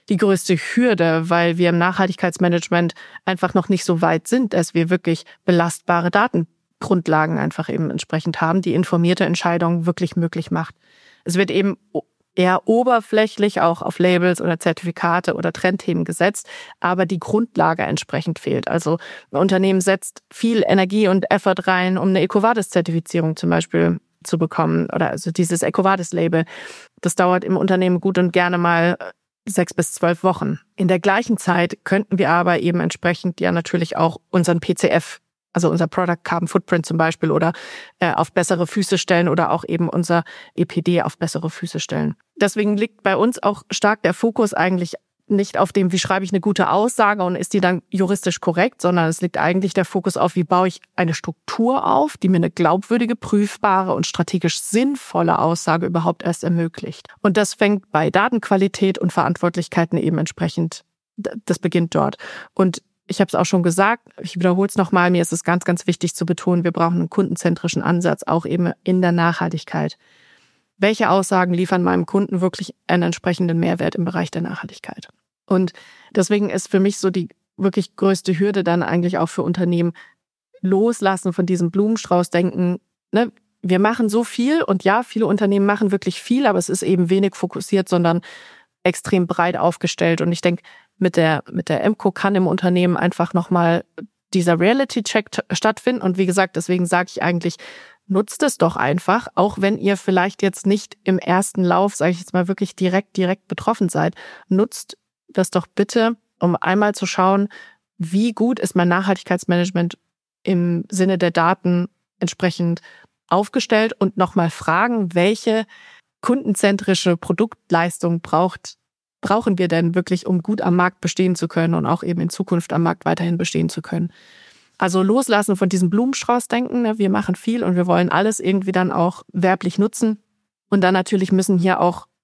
Hürde, weil wir im Nachhaltigkeitsmanagement einfach noch nicht so weit sind, dass wir wirklich belastbare Datengrundlagen einfach eben entsprechend haben, die informierte Entscheidungen wirklich möglich macht. Es wird eben eher oberflächlich auch auf Labels oder Zertifikate oder Trendthemen gesetzt, aber die Grundlage entsprechend fehlt. Also ein Unternehmen setzt viel Energie und Effort rein, um eine EcoVadis-Zertifizierung zum Beispiel zu bekommen, oder also dieses EcoVadis-Label. Das dauert im Unternehmen gut und gerne mal 6 bis 12 Wochen. In der gleichen Zeit könnten wir aber eben entsprechend ja natürlich auch unseren PCF, also unser Product Carbon Footprint zum Beispiel, oder auf bessere Füße stellen oder auch eben unser EPD auf bessere Füße stellen. Deswegen liegt bei uns auch stark der Fokus eigentlich nicht auf dem, wie schreibe ich eine gute Aussage und ist die dann juristisch korrekt, sondern es liegt eigentlich der Fokus auf, wie baue ich eine Struktur auf, die mir eine glaubwürdige, prüfbare und strategisch sinnvolle Aussage überhaupt erst ermöglicht. Und das fängt bei Datenqualität und Verantwortlichkeiten eben entsprechend, das beginnt dort. Und ich habe es auch schon gesagt, ich wiederhole es nochmal, mir ist es ganz, ganz wichtig zu betonen, wir brauchen einen kundenzentrischen Ansatz, auch eben in der Nachhaltigkeit. Welche Aussagen liefern meinem Kunden wirklich einen entsprechenden Mehrwert im Bereich der Nachhaltigkeit? Und deswegen ist für mich so die wirklich größte Hürde dann eigentlich auch für Unternehmen, loslassen von diesem Blumenstrauß-Denken. Ne? Wir machen so viel und ja, viele Unternehmen machen wirklich viel, aber es ist eben wenig fokussiert, sondern extrem breit aufgestellt. Und ich denke, mit der MCO kann im Unternehmen einfach nochmal dieser Reality-Check stattfinden. Und wie gesagt, deswegen sage ich eigentlich, nutzt es doch einfach, auch wenn ihr vielleicht jetzt nicht im ersten Lauf, sage ich jetzt mal, wirklich direkt betroffen seid. Nutzt das doch bitte, um einmal zu schauen, wie gut ist mein Nachhaltigkeitsmanagement im Sinne der Daten entsprechend aufgestellt, und nochmal fragen, welche kundenzentrische Produktleistung brauchen wir denn wirklich, um gut am Markt bestehen zu können und auch eben in Zukunft am Markt weiterhin bestehen zu können. Also loslassen von diesem Blumenstrauß-Denken, ne? Wir machen viel und wir wollen alles irgendwie dann auch werblich nutzen. Und dann natürlich müssen hier auch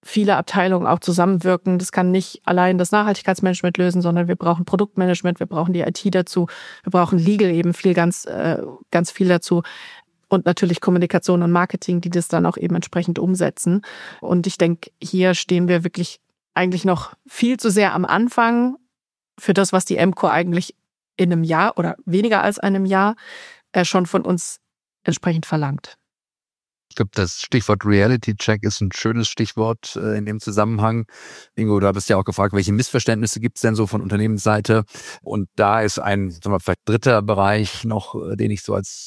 viele Abteilungen auch zusammenwirken. Das kann nicht allein das Nachhaltigkeitsmanagement lösen, sondern wir brauchen Produktmanagement, wir brauchen die IT dazu, wir brauchen Legal eben ganz viel dazu. Und natürlich Kommunikation und Marketing, die das dann auch eben entsprechend umsetzen. Und ich denke, hier stehen wir wirklich eigentlich noch viel zu sehr am Anfang für das, was die Emco eigentlich in einem Jahr oder weniger als einem Jahr schon von uns entsprechend verlangt. Ich glaube, das Stichwort Reality Check ist ein schönes Stichwort in dem Zusammenhang. Ingo, du hattest ja auch gefragt, welche Missverständnisse gibt es denn so von Unternehmensseite? Und da ist ein, sagen wir, vielleicht dritter Bereich noch, den ich so als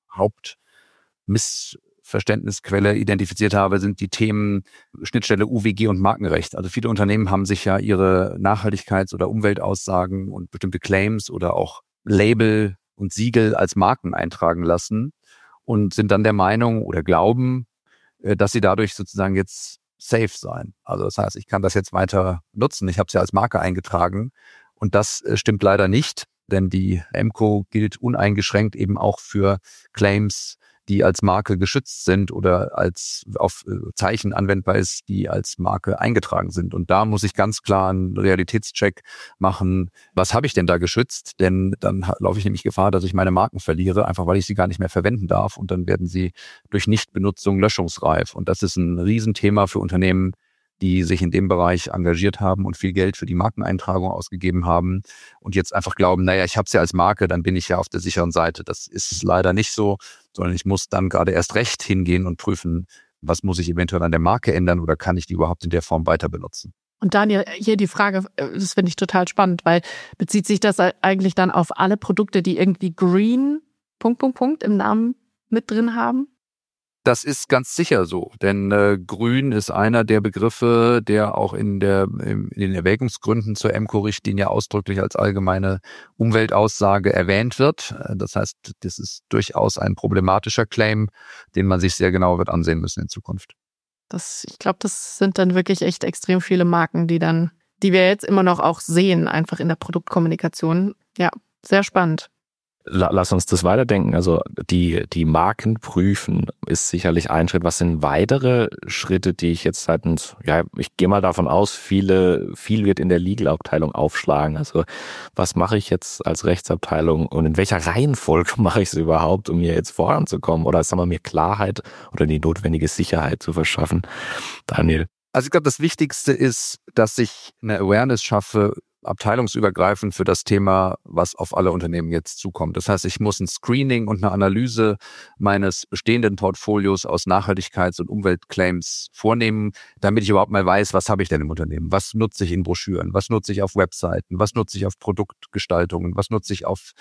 Hauptmissverständnisquelle identifiziert habe, sind die Themen Schnittstelle UWG und Markenrecht. Also viele Unternehmen haben sich ja ihre Nachhaltigkeits- oder Umweltaussagen und bestimmte Claims oder auch Label und Siegel als Marken eintragen lassen und sind dann der Meinung oder glauben, dass sie dadurch sozusagen jetzt safe seien. Also das heißt, ich kann das jetzt weiter nutzen. Ich habe es ja als Marke eingetragen und das stimmt leider nicht, denn die Emco gilt uneingeschränkt eben auch für Claims, die als Marke geschützt sind oder als auf Zeichen anwendbar ist, die als Marke eingetragen sind. Und da muss ich ganz klar einen Realitätscheck machen. Was habe ich denn da geschützt? Denn dann laufe ich nämlich Gefahr, dass ich meine Marken verliere, einfach weil ich sie gar nicht mehr verwenden darf. Und dann werden sie durch Nichtbenutzung löschungsreif. Und das ist ein Riesenthema für Unternehmen, die sich in dem Bereich engagiert haben und viel Geld für die Markeneintragung ausgegeben haben und jetzt einfach glauben, naja, ich habe es ja als Marke, dann bin ich ja auf der sicheren Seite. Das ist leider nicht so, sondern ich muss dann gerade erst recht hingehen und prüfen, was muss ich eventuell an der Marke ändern oder kann ich die überhaupt in der Form weiter benutzen. Und Daniel, hier die Frage, das finde ich total spannend, weil bezieht sich das eigentlich dann auf alle Produkte, die irgendwie Green ... im Namen mit drin haben? Das ist ganz sicher so, denn Grün ist einer der Begriffe, der auch in den Erwägungsgründen zur Emco-Richtlinie ausdrücklich als allgemeine Umweltaussage erwähnt wird. Das heißt, das ist durchaus ein problematischer Claim, den man sich sehr genau wird ansehen müssen in Zukunft. Ich glaube, das sind dann wirklich echt extrem viele Marken, die wir jetzt immer noch auch sehen, einfach in der Produktkommunikation. Ja, sehr spannend. Lass uns das weiterdenken. Also die Marken prüfen ist sicherlich ein Schritt. Was sind weitere Schritte, die ich jetzt ich gehe mal davon aus, viel wird in der Legal-Abteilung aufschlagen. Also was mache ich jetzt als Rechtsabteilung und in welcher Reihenfolge mache ich es überhaupt, um hier jetzt voranzukommen oder sagen wir mir Klarheit oder die notwendige Sicherheit zu verschaffen? Daniel? Also ich glaube, das Wichtigste ist, dass ich eine Awareness schaffe, abteilungsübergreifend für das Thema, was auf alle Unternehmen jetzt zukommt. Das heißt, ich muss ein Screening und eine Analyse meines bestehenden Portfolios aus Nachhaltigkeits- und Umweltclaims vornehmen, damit ich überhaupt mal weiß, was habe ich denn im Unternehmen? Was nutze ich in Broschüren? Was nutze ich auf Webseiten? Was nutze ich auf Produktgestaltungen? Was nutze ich auf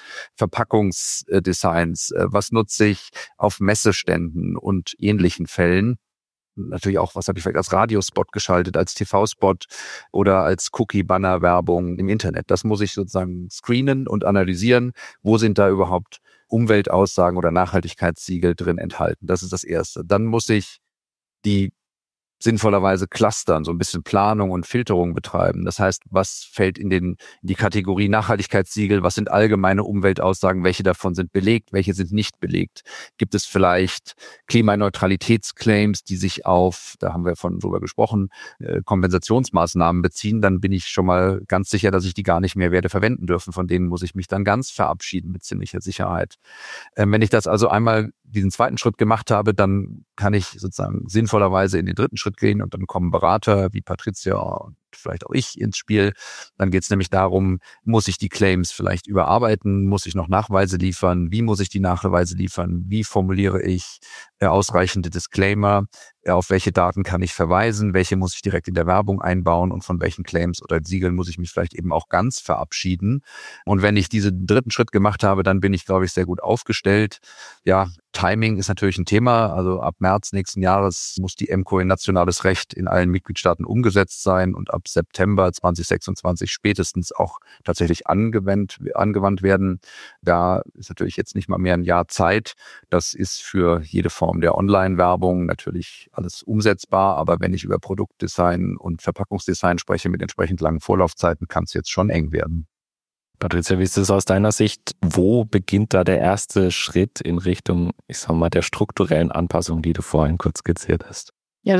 Verpackungsdesigns? Was nutze ich auf Messeständen und ähnlichen Fällen? Natürlich auch, was habe ich vielleicht als Radiospot geschaltet, als TV-Spot oder als Cookie-Banner-Werbung im Internet. Das muss ich sozusagen screenen und analysieren. Wo sind da überhaupt Umweltaussagen oder Nachhaltigkeitssiegel drin enthalten? Das ist das Erste. Dann muss ich die sinnvollerweise clustern, so ein bisschen Planung und Filterung betreiben. Das heißt, was fällt in die Kategorie Nachhaltigkeitssiegel? Was sind allgemeine Umweltaussagen? Welche davon sind belegt? Welche sind nicht belegt? Gibt es vielleicht Klimaneutralitätsclaims, die sich auf, da haben wir drüber gesprochen, Kompensationsmaßnahmen beziehen? Dann bin ich schon mal ganz sicher, dass ich die gar nicht mehr werde verwenden dürfen. Von denen muss ich mich dann ganz verabschieden mit ziemlicher Sicherheit. Wenn ich das also einmal diesen zweiten Schritt gemacht habe, dann kann ich sozusagen sinnvollerweise in den dritten Schritt gehen und dann kommen Berater wie Patricia und vielleicht auch ich ins Spiel. Dann geht es nämlich darum, muss ich die Claims vielleicht überarbeiten, muss ich noch Nachweise liefern, wie muss ich die Nachweise liefern, wie formuliere ich ausreichende Disclaimer, auf welche Daten kann ich verweisen, welche muss ich direkt in der Werbung einbauen und von welchen Claims oder Siegeln muss ich mich vielleicht eben auch ganz verabschieden. Und wenn ich diesen dritten Schritt gemacht habe, dann bin ich, glaube ich, sehr gut aufgestellt. Ja, Timing ist natürlich ein Thema. Also ab März nächsten Jahres muss die Emco in nationales Recht in allen Mitgliedstaaten umgesetzt sein und ab September 2026 spätestens auch tatsächlich angewandt werden. Da ist natürlich jetzt nicht mal mehr ein Jahr Zeit. Das ist für jede Form der Online-Werbung natürlich alles umsetzbar. Aber wenn ich über Produktdesign und Verpackungsdesign spreche mit entsprechend langen Vorlaufzeiten, kann es jetzt schon eng werden. Patricia, wie ist es aus deiner Sicht? Wo beginnt da der erste Schritt in Richtung, der strukturellen Anpassung, die du vorhin kurz skizziert hast? Ja, das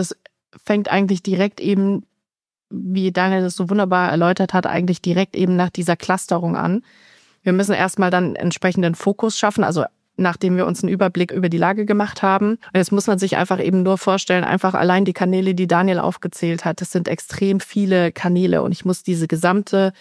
fängt eigentlich direkt eben, wie Daniel das so wunderbar erläutert hat, eigentlich direkt eben nach dieser Clusterung an. Wir müssen erstmal dann entsprechenden Fokus schaffen, also nachdem wir uns einen Überblick über die Lage gemacht haben. Und jetzt muss man sich einfach eben nur vorstellen, einfach allein die Kanäle, die Daniel aufgezählt hat, das sind extrem viele Kanäle und ich muss dieses gesamte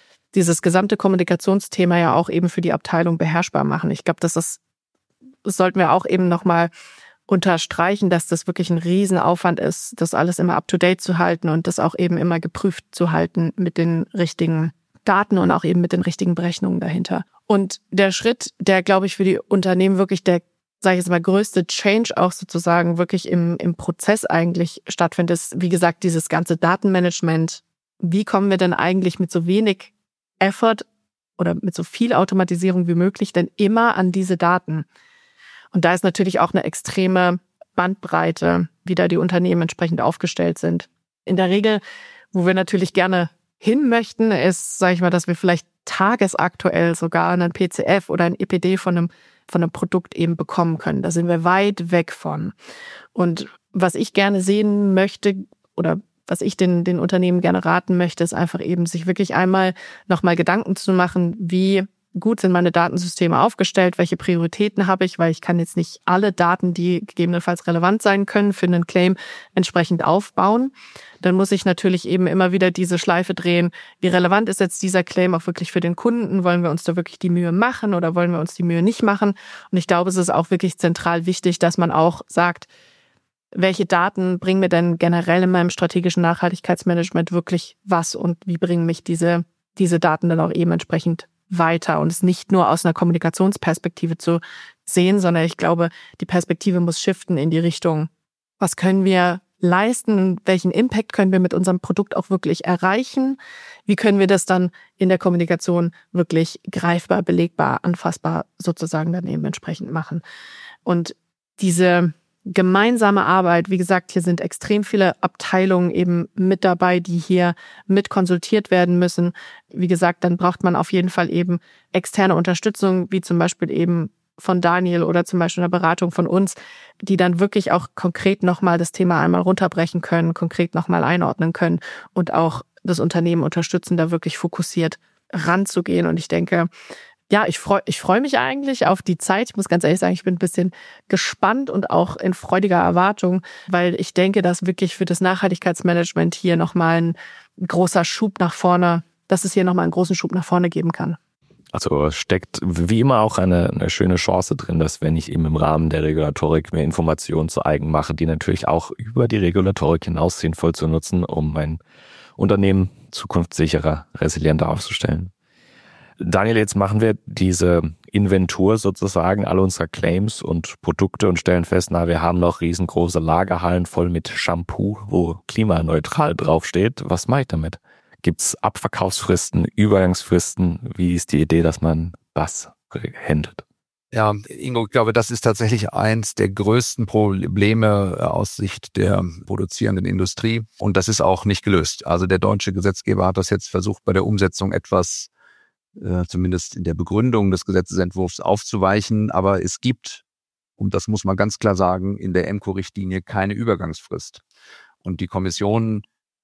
Kommunikationsthema ja auch eben für die Abteilung beherrschbar machen. Ich glaube, das sollten wir auch eben nochmal unterstreichen, dass das wirklich ein Riesenaufwand ist, das alles immer up-to-date zu halten und das auch eben immer geprüft zu halten mit den richtigen Daten und auch eben mit den richtigen Berechnungen dahinter. Und der Schritt, der, glaube ich, für die Unternehmen wirklich der, sage ich jetzt mal, größte Change auch sozusagen wirklich im Prozess eigentlich stattfindet, ist, wie gesagt, dieses ganze Datenmanagement. Wie kommen wir denn eigentlich mit so wenig Effort oder mit so viel Automatisierung wie möglich denn immer an diese Daten? Und da ist natürlich auch eine extreme Bandbreite, wie da die Unternehmen entsprechend aufgestellt sind. In der Regel, wo wir natürlich gerne hin möchten, ist, sage ich mal, dass wir vielleicht tagesaktuell sogar einen PCF oder ein EPD von einem Produkt eben bekommen können. Da sind wir weit weg von. Und was ich gerne sehen möchte oder was ich den Unternehmen gerne raten möchte, ist einfach eben, sich wirklich einmal nochmal Gedanken zu machen, wie gut sind meine Datensysteme aufgestellt, welche Prioritäten habe ich, weil ich kann jetzt nicht alle Daten, die gegebenenfalls relevant sein können, für einen Claim entsprechend aufbauen. Dann muss ich natürlich eben immer wieder diese Schleife drehen, wie relevant ist jetzt dieser Claim auch wirklich für den Kunden? Wollen wir uns da wirklich die Mühe machen oder wollen wir uns die Mühe nicht machen? Und ich glaube, es ist auch wirklich zentral wichtig, dass man auch sagt, welche Daten bringen mir denn generell in meinem strategischen Nachhaltigkeitsmanagement wirklich was und wie bringen mich diese Daten dann auch eben entsprechend weiter und es nicht nur aus einer Kommunikationsperspektive zu sehen, sondern ich glaube, die Perspektive muss shiften in die Richtung, was können wir leisten, welchen Impact können wir mit unserem Produkt auch wirklich erreichen, wie können wir das dann in der Kommunikation wirklich greifbar, belegbar, anfassbar sozusagen dann eben entsprechend machen. Und diese gemeinsame Arbeit, wie gesagt, hier sind extrem viele Abteilungen eben mit dabei, die hier mit konsultiert werden müssen. Wie gesagt, dann braucht man auf jeden Fall eben externe Unterstützung, wie zum Beispiel eben von Daniel oder zum Beispiel eine Beratung von uns, die dann wirklich auch konkret nochmal das Thema einmal runterbrechen können, konkret nochmal einordnen können und auch das Unternehmen unterstützen, da wirklich fokussiert ranzugehen. Und ich denke, ja, ich freu mich eigentlich auf die Zeit. Ich muss ganz ehrlich sagen, ich bin ein bisschen gespannt und auch in freudiger Erwartung, weil ich denke, dass wirklich für das Nachhaltigkeitsmanagement hier nochmal ein großer Schub nach vorne, dass es hier nochmal einen großen Schub nach vorne geben kann. Also steckt wie immer auch eine schöne Chance drin, dass wenn ich eben im Rahmen der Regulatorik mir Informationen zu eigen mache, die natürlich auch über die Regulatorik hinaus sinnvoll zu nutzen, um mein Unternehmen zukunftssicherer, resilienter aufzustellen. Daniel, jetzt machen wir diese Inventur sozusagen all unserer Claims und Produkte und stellen fest, wir haben noch riesengroße Lagerhallen voll mit Shampoo, wo klimaneutral draufsteht. Was mache ich damit? Gibt's Abverkaufsfristen, Übergangsfristen? Wie ist die Idee, dass man das handelt? Ja, Ingo, ich glaube, das ist tatsächlich eins der größten Probleme aus Sicht der produzierenden Industrie. Und das ist auch nicht gelöst. Also der deutsche Gesetzgeber hat das jetzt versucht, bei der Umsetzung etwas, zumindest in der Begründung des Gesetzesentwurfs aufzuweichen. Aber es gibt, und das muss man ganz klar sagen, in der EMCO-Richtlinie keine Übergangsfrist. Und die Kommission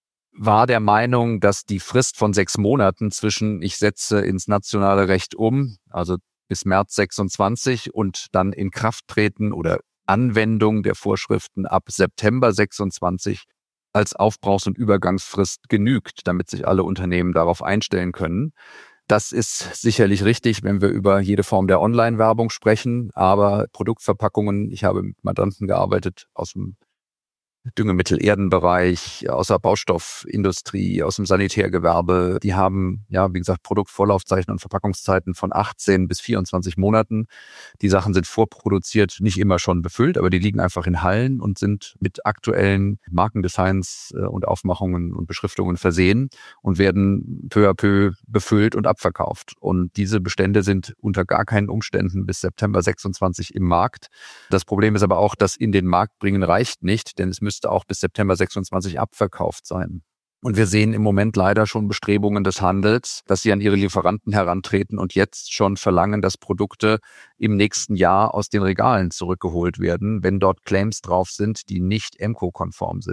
war der Meinung, dass die Frist von 6 Monaten zwischen ich setze ins nationale Recht um, also bis März 26 und dann in Kraft treten oder Anwendung der Vorschriften ab September 26 als Aufbrauchs- und Übergangsfrist genügt, damit sich alle Unternehmen darauf einstellen können. Das ist sicherlich richtig, wenn wir über jede Form der Online-Werbung sprechen, aber Produktverpackungen, ich habe mit Mandanten gearbeitet aus dem Düngemittel-Erdenbereich, aus der Baustoffindustrie, aus dem Sanitärgewerbe. Die haben, ja, wie gesagt, Produktvorlaufzeiten und Verpackungszeiten von 18 bis 24 Monaten. Die Sachen sind vorproduziert, nicht immer schon befüllt, aber die liegen einfach in Hallen und sind mit aktuellen Markendesigns und Aufmachungen und Beschriftungen versehen und werden peu à peu befüllt und abverkauft. Und diese Bestände sind unter gar keinen Umständen bis September 26 im Markt. Das Problem ist aber auch, dass in den Markt bringen reicht nicht, denn es müsste auch bis September 26 abverkauft sein. Und wir sehen im Moment leider schon Bestrebungen des Handels, dass sie an ihre Lieferanten herantreten und jetzt schon verlangen, dass Produkte im nächsten Jahr aus den Regalen zurückgeholt werden, wenn dort Claims drauf sind, die nicht EMCO-konform sind.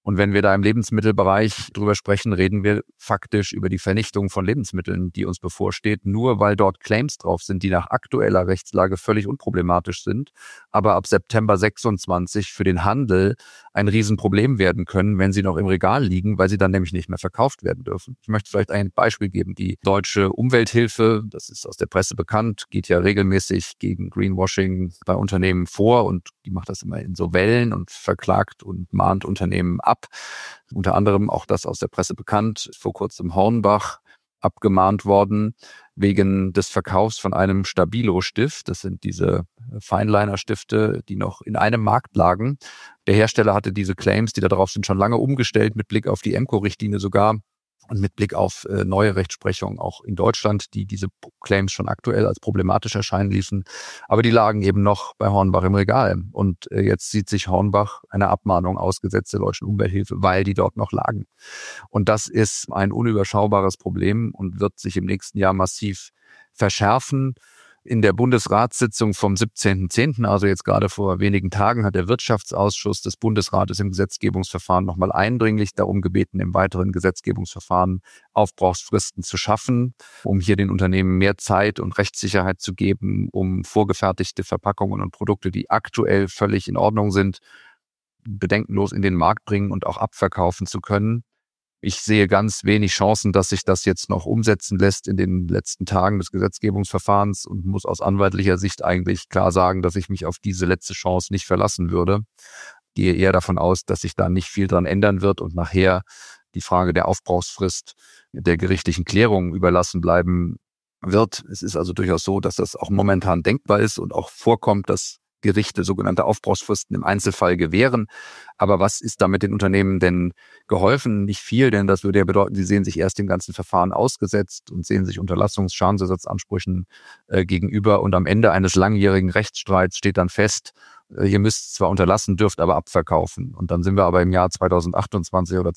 Und wenn wir da im Lebensmittelbereich drüber sprechen, reden wir faktisch über die Vernichtung von Lebensmitteln, die uns bevorsteht, nur weil dort Claims drauf sind, die nach aktueller Rechtslage völlig unproblematisch sind, aber ab September 26 für den Handel ein Riesenproblem werden können, wenn sie noch im Regal liegen, weil sie dann nämlich nicht mehr verkauft werden dürfen. Ich möchte vielleicht ein Beispiel geben. Die Deutsche Umwelthilfe, das ist aus der Presse bekannt, geht ja regelmäßig gegen Greenwashing bei Unternehmen vor und die macht das immer in so Wellen und verklagt und mahnt Unternehmen ab. Unter anderem auch das aus der Presse bekannt, vor kurzem Hornbach abgemahnt worden wegen des Verkaufs von einem Stabilo-Stift. Das sind diese Fineliner-Stifte, die noch in einem Markt lagen. Der Hersteller hatte diese Claims, die da drauf sind, schon lange umgestellt, mit Blick auf die EMCO-Richtlinie sogar und mit Blick auf neue Rechtsprechung auch in Deutschland, die diese Claims schon aktuell als problematisch erscheinen ließen. Aber die lagen eben noch bei Hornbach im Regal. Und jetzt sieht sich Hornbach einer Abmahnung ausgesetzt der Deutschen Umwelthilfe, weil die dort noch lagen. Und das ist ein unüberschaubares Problem und wird sich im nächsten Jahr massiv verschärfen. In der Bundesratssitzung vom 17.10., also jetzt gerade vor wenigen Tagen, hat der Wirtschaftsausschuss des Bundesrates im Gesetzgebungsverfahren nochmal eindringlich darum gebeten, im weiteren Gesetzgebungsverfahren Aufbrauchsfristen zu schaffen, um hier den Unternehmen mehr Zeit und Rechtssicherheit zu geben, um vorgefertigte Verpackungen und Produkte, die aktuell völlig in Ordnung sind, bedenkenlos in den Markt bringen und auch abverkaufen zu können. Ich sehe ganz wenig Chancen, dass sich das jetzt noch umsetzen lässt in den letzten Tagen des Gesetzgebungsverfahrens und muss aus anwaltlicher Sicht eigentlich klar sagen, dass ich mich auf diese letzte Chance nicht verlassen würde. Gehe eher davon aus, dass sich da nicht viel dran ändern wird und nachher die Frage der Aufbrauchsfrist der gerichtlichen Klärung überlassen bleiben wird. Es ist also durchaus so, dass das auch momentan denkbar ist und auch vorkommt, dass Gerichte sogenannte Aufbrauchsfristen im Einzelfall gewähren. Aber was ist damit den Unternehmen denn geholfen? Nicht viel, denn das würde ja bedeuten, sie sehen sich erst dem ganzen Verfahren ausgesetzt und sehen sich Unterlassungs-Schadensersatzansprüchen gegenüber. Und am Ende eines langjährigen Rechtsstreits steht dann fest, ihr müsst zwar unterlassen, dürft aber abverkaufen. Und dann sind wir aber im Jahr 2028 oder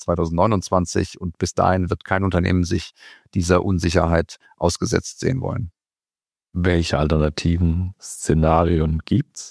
2029 und bis dahin wird kein Unternehmen sich dieser Unsicherheit ausgesetzt sehen wollen. Welche alternativen Szenarien gibt's?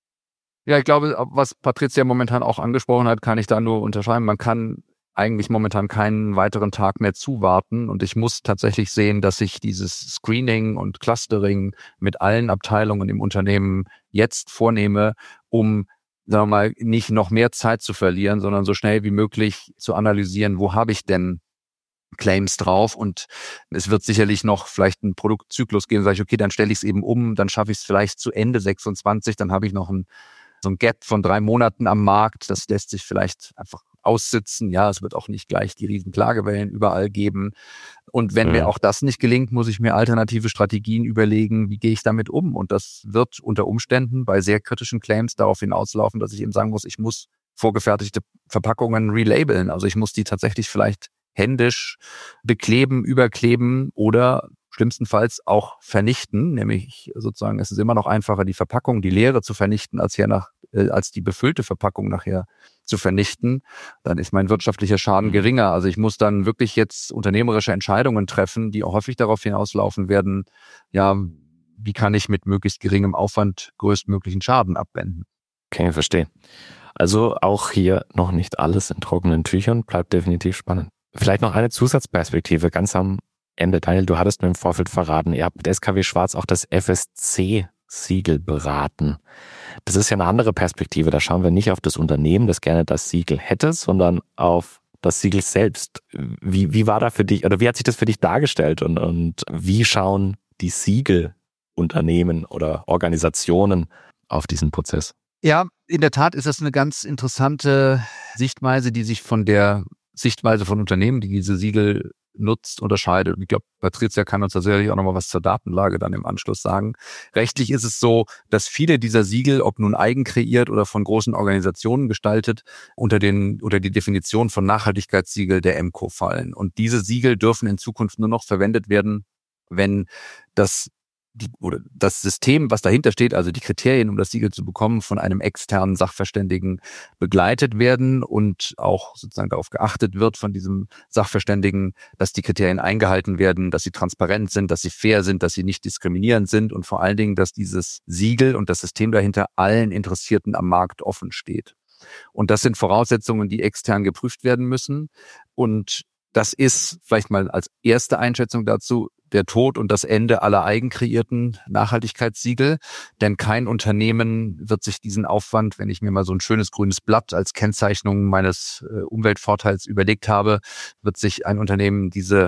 Ja, ich glaube, was Patricia momentan auch angesprochen hat, kann ich da nur unterschreiben. Man kann eigentlich momentan keinen weiteren Tag mehr zuwarten. Und ich muss tatsächlich sehen, dass ich dieses Screening und Clustering mit allen Abteilungen im Unternehmen jetzt vornehme, um, sagen wir mal, nicht noch mehr Zeit zu verlieren, sondern so schnell wie möglich zu analysieren, wo habe ich denn Claims drauf, und es wird sicherlich noch vielleicht einen Produktzyklus geben, sage ich, okay, dann stelle ich es eben um, dann schaffe ich es vielleicht zu Ende 26, dann habe ich noch so ein Gap von 3 Monaten am Markt, das lässt sich vielleicht einfach aussitzen, ja, es wird auch nicht gleich die riesen Klagewellen überall geben, und wenn mir auch das nicht gelingt, muss ich mir alternative Strategien überlegen, wie gehe ich damit um, und das wird unter Umständen bei sehr kritischen Claims darauf hinauslaufen, dass ich eben sagen muss, ich muss vorgefertigte Verpackungen relabeln, also ich muss die tatsächlich vielleicht händisch bekleben, überkleben oder schlimmstenfalls auch vernichten. Nämlich sozusagen, es ist immer noch einfacher, die Verpackung, die leere zu vernichten, als die befüllte Verpackung nachher zu vernichten. Dann ist mein wirtschaftlicher Schaden geringer. Also ich muss dann wirklich jetzt unternehmerische Entscheidungen treffen, die auch häufig darauf hinauslaufen werden, ja, wie kann ich mit möglichst geringem Aufwand größtmöglichen Schaden abwenden. Okay, verstehe. Also auch hier noch nicht alles in trockenen Tüchern, bleibt definitiv spannend. Vielleicht noch eine Zusatzperspektive ganz am Ende. Daniel, du hattest mir im Vorfeld verraten, ihr habt mit SKW Schwarz auch das FSC-Siegel beraten. Das ist ja eine andere Perspektive. Da schauen wir nicht auf das Unternehmen, das gerne das Siegel hätte, sondern auf das Siegel selbst. Wie war da für dich, oder wie hat sich das für dich dargestellt und wie schauen die Siegelunternehmen oder Organisationen auf diesen Prozess? Ja, in der Tat ist das eine ganz interessante Sichtweise, die sich von der Sichtweise von Unternehmen, die diese Siegel nutzt, unterscheidet. Ich glaube, Patricia kann uns tatsächlich auch nochmal was zur Datenlage dann im Anschluss sagen. Rechtlich ist es so, dass viele dieser Siegel, ob nun eigen kreiert oder von großen Organisationen gestaltet, unter die Definition von Nachhaltigkeitssiegel der EMCO fallen. Und diese Siegel dürfen in Zukunft nur noch verwendet werden, wenn das System, was dahinter steht, also die Kriterien, um das Siegel zu bekommen, von einem externen Sachverständigen begleitet werden und auch sozusagen darauf geachtet wird von diesem Sachverständigen, dass die Kriterien eingehalten werden, dass sie transparent sind, dass sie fair sind, dass sie nicht diskriminierend sind und vor allen Dingen, dass dieses Siegel und das System dahinter allen Interessierten am Markt offen steht. Und das sind Voraussetzungen, die extern geprüft werden müssen. Und das ist vielleicht mal als erste Einschätzung dazu der Tod und das Ende aller eigenkreierten Nachhaltigkeitssiegel. Denn kein Unternehmen wird sich diesen Aufwand, wenn ich mir mal so ein schönes grünes Blatt als Kennzeichnung meines Umweltvorteils überlegt habe, wird sich ein Unternehmen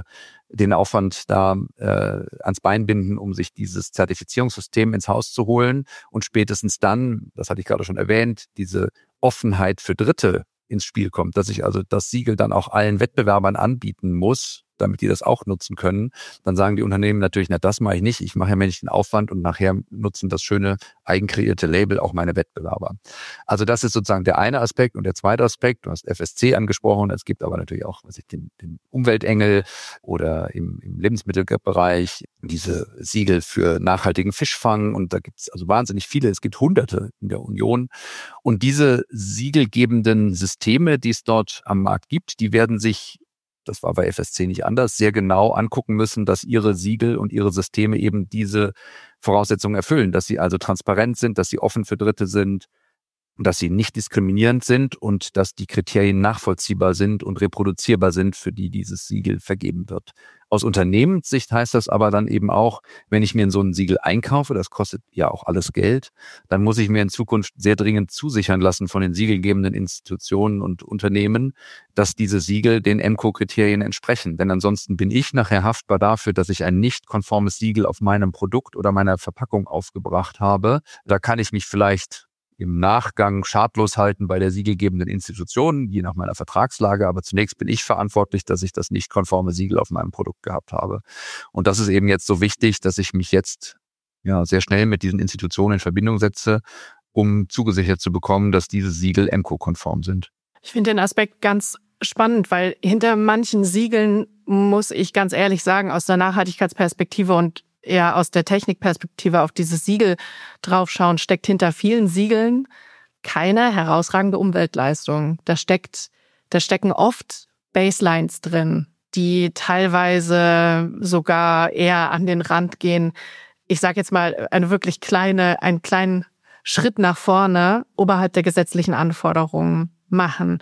den Aufwand da ans Bein binden, um sich dieses Zertifizierungssystem ins Haus zu holen. Und spätestens dann, das hatte ich gerade schon erwähnt, diese Offenheit für Dritte ins Spiel kommt, dass ich also das Siegel dann auch allen Wettbewerbern anbieten muss, damit die das auch nutzen können, dann sagen die Unternehmen natürlich, na, das mache ich nicht, ich mache ja nicht den Aufwand und nachher nutzen das schöne eigenkreierte Label auch meine Wettbewerber. Also das ist sozusagen der eine Aspekt. Und der zweite Aspekt, du hast FSC angesprochen, es gibt aber natürlich auch den Umweltengel oder im Lebensmittelbereich diese Siegel für nachhaltigen Fischfang, und da gibt es also wahnsinnig viele, es gibt Hunderte in der Union. Und diese siegelgebenden Systeme, die es dort am Markt gibt, die werden sich, das war bei FSC nicht anders, sehr genau angucken müssen, dass ihre Siegel und ihre Systeme eben diese Voraussetzungen erfüllen, dass sie also transparent sind, dass sie offen für Dritte sind, dass sie nicht diskriminierend sind und dass die Kriterien nachvollziehbar sind und reproduzierbar sind, für die dieses Siegel vergeben wird. Aus Unternehmenssicht heißt das aber dann eben auch, wenn ich mir so ein Siegel einkaufe, das kostet ja auch alles Geld, dann muss ich mir in Zukunft sehr dringend zusichern lassen von den siegelgebenden Institutionen und Unternehmen, dass diese Siegel den EMCO-Kriterien entsprechen. Denn ansonsten bin ich nachher haftbar dafür, dass ich ein nicht konformes Siegel auf meinem Produkt oder meiner Verpackung aufgebracht habe. Da kann ich mich vielleicht im Nachgang schadlos halten bei der siegelgebenden Institution, je nach meiner Vertragslage. Aber zunächst bin ich verantwortlich, dass ich das nicht konforme Siegel auf meinem Produkt gehabt habe. Und das ist eben jetzt so wichtig, dass ich mich jetzt sehr schnell mit diesen Institutionen in Verbindung setze, um zugesichert zu bekommen, dass diese Siegel EMCO-konform sind. Ich finde den Aspekt ganz spannend, weil hinter manchen Siegeln, muss ich ganz ehrlich sagen, aus der Nachhaltigkeitsperspektive und eher aus der Technikperspektive auf dieses Siegel draufschauen, steckt hinter vielen Siegeln keine herausragende Umweltleistung. Da stecken oft Baselines drin, die teilweise sogar eher an den Rand gehen. Ich sage jetzt mal einen kleinen Schritt nach vorne oberhalb der gesetzlichen Anforderungen machen.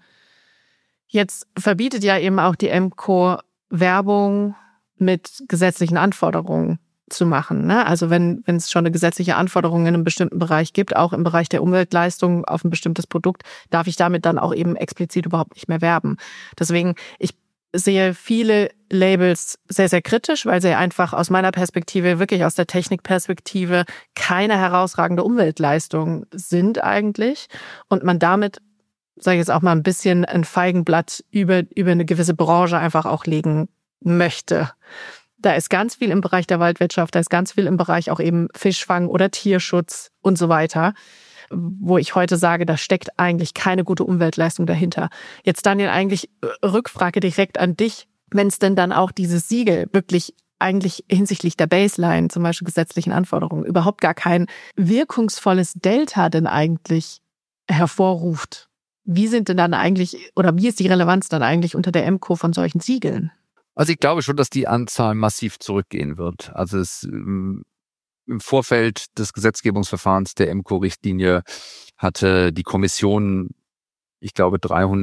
Jetzt verbietet ja eben auch die EMCO Werbung mit gesetzlichen Anforderungen zu machen, ne? Also wenn es schon eine gesetzliche Anforderung in einem bestimmten Bereich gibt, auch im Bereich der Umweltleistung auf ein bestimmtes Produkt, darf ich damit dann auch eben explizit überhaupt nicht mehr werben. Deswegen, ich sehe viele Labels sehr, sehr kritisch, weil sie einfach aus meiner Perspektive, wirklich aus der Technikperspektive, keine herausragende Umweltleistung sind eigentlich und man damit, sage ich jetzt auch mal, ein bisschen ein Feigenblatt über eine gewisse Branche einfach auch legen möchte. Da ist ganz viel im Bereich der Waldwirtschaft, da ist ganz viel im Bereich auch eben Fischfang oder Tierschutz und so weiter, wo ich heute sage, da steckt eigentlich keine gute Umweltleistung dahinter. Jetzt, Daniel, eigentlich Rückfrage direkt an dich, wenn es denn dann auch dieses Siegel wirklich eigentlich hinsichtlich der Baseline, zum Beispiel gesetzlichen Anforderungen, überhaupt gar kein wirkungsvolles Delta denn eigentlich hervorruft. Wie sind denn dann eigentlich, oder wie ist die Relevanz dann eigentlich unter der EMCO von solchen Siegeln? Also ich glaube schon, dass die Anzahl massiv zurückgehen wird. Also im Vorfeld des Gesetzgebungsverfahrens der EMCO-Richtlinie hatte die Kommission, ich glaube,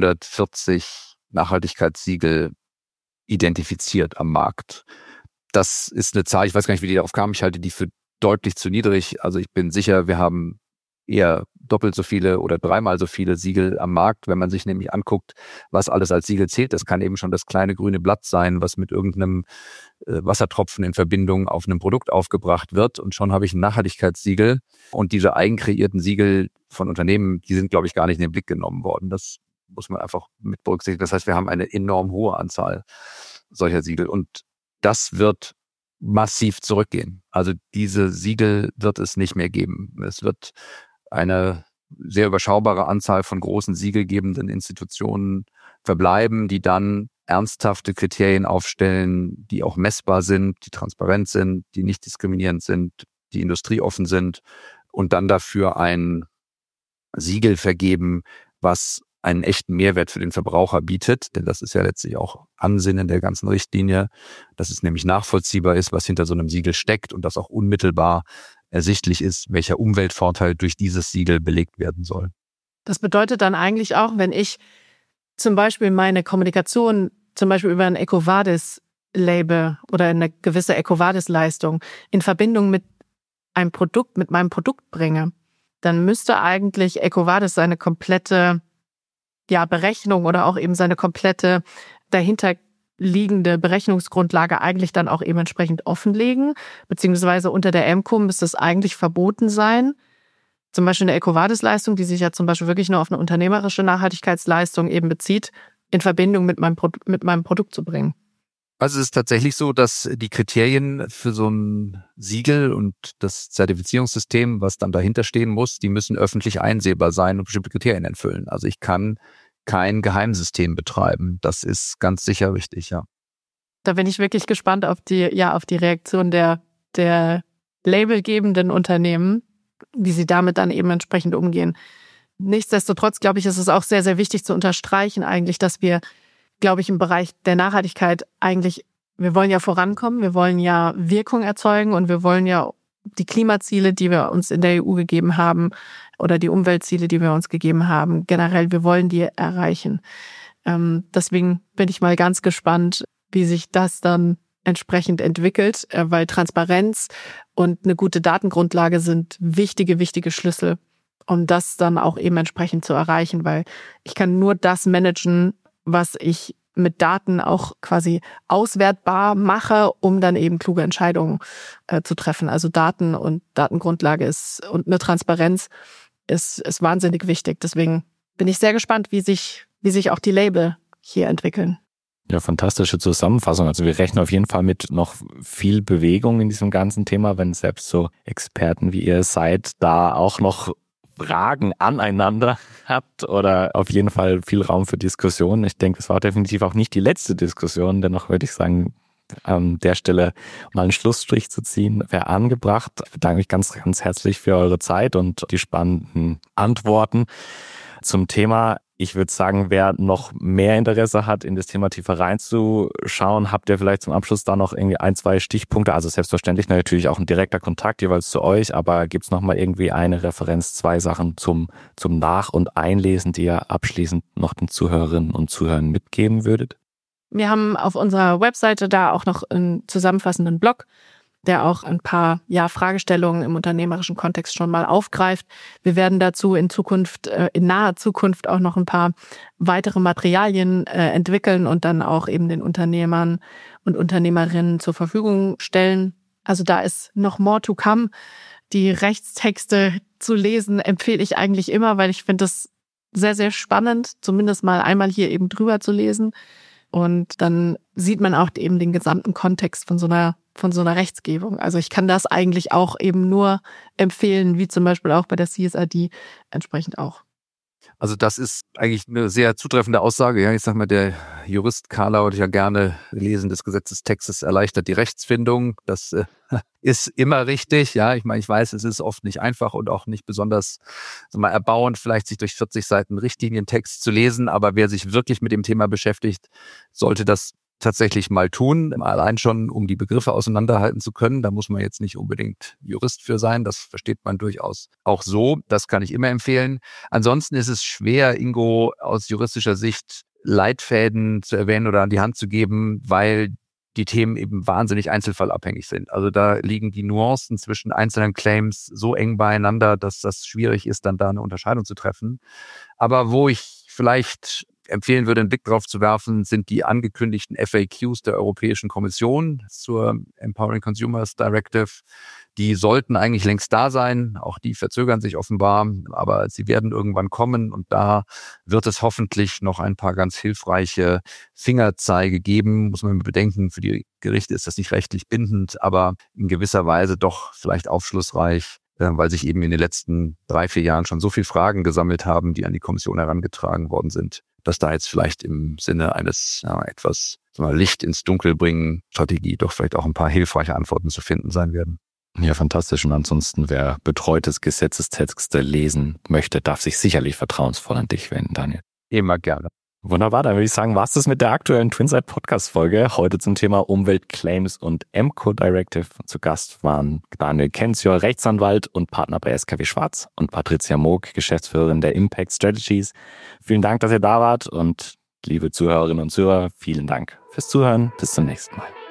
340 Nachhaltigkeitssiegel identifiziert am Markt. Das ist eine Zahl, ich weiß gar nicht, wie die darauf kam. Ich halte die für deutlich zu niedrig. Also ich bin sicher, wir haben eher doppelt so viele oder dreimal so viele Siegel am Markt, wenn man sich nämlich anguckt, was alles als Siegel zählt. Das kann eben schon das kleine grüne Blatt sein, was mit irgendeinem Wassertropfen in Verbindung auf einem Produkt aufgebracht wird. Und schon habe ich ein Nachhaltigkeitssiegel. Und diese eigenkreierten Siegel von Unternehmen, die sind, glaube ich, gar nicht in den Blick genommen worden. Das muss man einfach mit berücksichtigen. Das heißt, wir haben eine enorm hohe Anzahl solcher Siegel. Und das wird massiv zurückgehen. Also diese Siegel wird es nicht mehr geben. Es wird eine sehr überschaubare Anzahl von großen siegelgebenden Institutionen verbleiben, die dann ernsthafte Kriterien aufstellen, die auch messbar sind, die transparent sind, die nicht diskriminierend sind, die industrieoffen sind und dann dafür ein Siegel vergeben, was einen echten Mehrwert für den Verbraucher bietet, denn das ist ja letztlich auch Ansinnen der ganzen Richtlinie, dass es nämlich nachvollziehbar ist, was hinter so einem Siegel steckt und dass auch unmittelbar ersichtlich ist, welcher Umweltvorteil durch dieses Siegel belegt werden soll. Das bedeutet dann eigentlich auch, wenn ich zum Beispiel meine Kommunikation zum Beispiel über ein EcoVadis-Label oder eine gewisse EcoVadis-Leistung in Verbindung mit einem Produkt, mit meinem Produkt bringe, dann müsste eigentlich EcoVadis seine komplette Berechnung oder auch eben seine komplette dahinterliegende Berechnungsgrundlage eigentlich dann auch eben entsprechend offenlegen, beziehungsweise unter der MCO müsste es eigentlich verboten sein, zum Beispiel eine EcoVadis-Leistung, die sich ja zum Beispiel wirklich nur auf eine unternehmerische Nachhaltigkeitsleistung eben bezieht, in Verbindung mit meinem Produkt zu bringen. Also es ist tatsächlich so, dass die Kriterien für so ein Siegel und das Zertifizierungssystem, was dann dahinter stehen muss, die müssen öffentlich einsehbar sein und bestimmte Kriterien erfüllen. Also ich kann kein Geheimsystem betreiben. Das ist ganz sicher richtig, ja. Da bin ich wirklich gespannt auf die Reaktion der labelgebenden Unternehmen, wie sie damit dann eben entsprechend umgehen. Nichtsdestotrotz, glaube ich, ist es auch sehr, sehr wichtig zu unterstreichen eigentlich, dass wir, glaube ich, im Bereich der Nachhaltigkeit eigentlich, wir wollen ja vorankommen, wir wollen ja Wirkung erzeugen und wir wollen ja die Klimaziele, die wir uns in der EU gegeben haben oder die Umweltziele, die wir uns gegeben haben, generell, wir wollen die erreichen. Deswegen bin ich mal ganz gespannt, wie sich das dann entsprechend entwickelt, weil Transparenz und eine gute Datengrundlage sind wichtige Schlüssel, um das dann auch eben entsprechend zu erreichen, weil ich kann nur das managen, was ich mit Daten auch quasi auswertbar mache, um dann eben kluge Entscheidungen zu treffen. Also Daten und Datengrundlage und eine Transparenz ist wahnsinnig wichtig. Deswegen bin ich sehr gespannt, wie sich auch die Label hier entwickeln. Ja, fantastische Zusammenfassung. Also wir rechnen auf jeden Fall mit noch viel Bewegung in diesem ganzen Thema, wenn selbst so Experten wie ihr seid, da auch noch Fragen aneinander habt oder auf jeden Fall viel Raum für Diskussionen. Ich denke, es war definitiv auch nicht die letzte Diskussion, dennoch würde ich sagen, an der Stelle mal einen Schlussstrich zu ziehen, wäre angebracht. Ich bedanke mich ganz, ganz herzlich für eure Zeit und die spannenden Antworten zum Thema. Ich würde sagen, wer noch mehr Interesse hat, in das Thema tiefer reinzuschauen, habt ihr vielleicht zum Abschluss da noch irgendwie 1, 2 Stichpunkte? Also selbstverständlich natürlich auch ein direkter Kontakt jeweils zu euch, aber gibt es nochmal irgendwie eine Referenz, 2 Sachen zum Nach- und Einlesen, die ihr abschließend noch den Zuhörerinnen und Zuhörern mitgeben würdet? Wir haben auf unserer Webseite da auch noch einen zusammenfassenden Blog, der auch ein paar Fragestellungen im unternehmerischen Kontext schon mal aufgreift. Wir werden dazu in naher Zukunft auch noch ein paar weitere Materialien entwickeln und dann auch eben den Unternehmern und Unternehmerinnen zur Verfügung stellen. Also da ist noch more to come. Die Rechtstexte zu lesen empfehle ich eigentlich immer, weil ich finde das sehr, sehr spannend, zumindest mal einmal hier eben drüber zu lesen. Und dann sieht man auch eben den gesamten Kontext von so einer Rechtsgebung. Also ich kann das eigentlich auch eben nur empfehlen, wie zum Beispiel auch bei der CSRD entsprechend auch. Also das ist eigentlich eine sehr zutreffende Aussage. Ja, ich sag mal, der Jurist Carla würde ja gerne Lesen des Gesetzestextes erleichtert die Rechtsfindung. Das ist immer richtig. Ja, ich meine, ich weiß, es ist oft nicht einfach und auch nicht besonders erbauend, vielleicht sich durch 40 Seiten Richtlinientext zu lesen. Aber wer sich wirklich mit dem Thema beschäftigt, sollte das tatsächlich mal tun, allein schon, um die Begriffe auseinanderhalten zu können. Da muss man jetzt nicht unbedingt Jurist für sein, das versteht man durchaus auch so. Das kann ich immer empfehlen. Ansonsten ist es schwer, Ingo, aus juristischer Sicht Leitfäden zu erwähnen oder an die Hand zu geben, weil die Themen eben wahnsinnig einzelfallabhängig sind. Also da liegen die Nuancen zwischen einzelnen Claims so eng beieinander, dass das schwierig ist, dann da eine Unterscheidung zu treffen. Aber wo ich vielleicht empfehlen würde, einen Blick drauf zu werfen, sind die angekündigten FAQs der Europäischen Kommission zur Empowering Consumers Directive. Die sollten eigentlich längst da sein. Auch die verzögern sich offenbar, aber sie werden irgendwann kommen und da wird es hoffentlich noch ein paar ganz hilfreiche Fingerzeige geben. Muss man bedenken, für die Gerichte ist das nicht rechtlich bindend, aber in gewisser Weise doch vielleicht aufschlussreich, weil sich eben in den letzten 3-4 Jahren schon so viele Fragen gesammelt haben, die an die Kommission herangetragen worden sind, dass da jetzt vielleicht im Sinne eines etwas Licht ins Dunkel bringen Strategie doch vielleicht auch ein paar hilfreiche Antworten zu finden sein werden. Ja, fantastisch. Und ansonsten, wer betreutes Gesetzestexte lesen möchte, darf sich sicherlich vertrauensvoll an dich wenden, Daniel. Immer gerne. Wunderbar, dann würde ich sagen, war's das mit der aktuellen Twinside Podcast-Folge. Heute zum Thema Umweltclaims und MCO Directive. Zu Gast waren Daniel Kenzior, Rechtsanwalt und Partner bei SKW Schwarz, und Patricia Moog, Geschäftsführerin der Impact Strategies. Vielen Dank, dass ihr da wart, und liebe Zuhörerinnen und Zuhörer, vielen Dank fürs Zuhören. Bis zum nächsten Mal.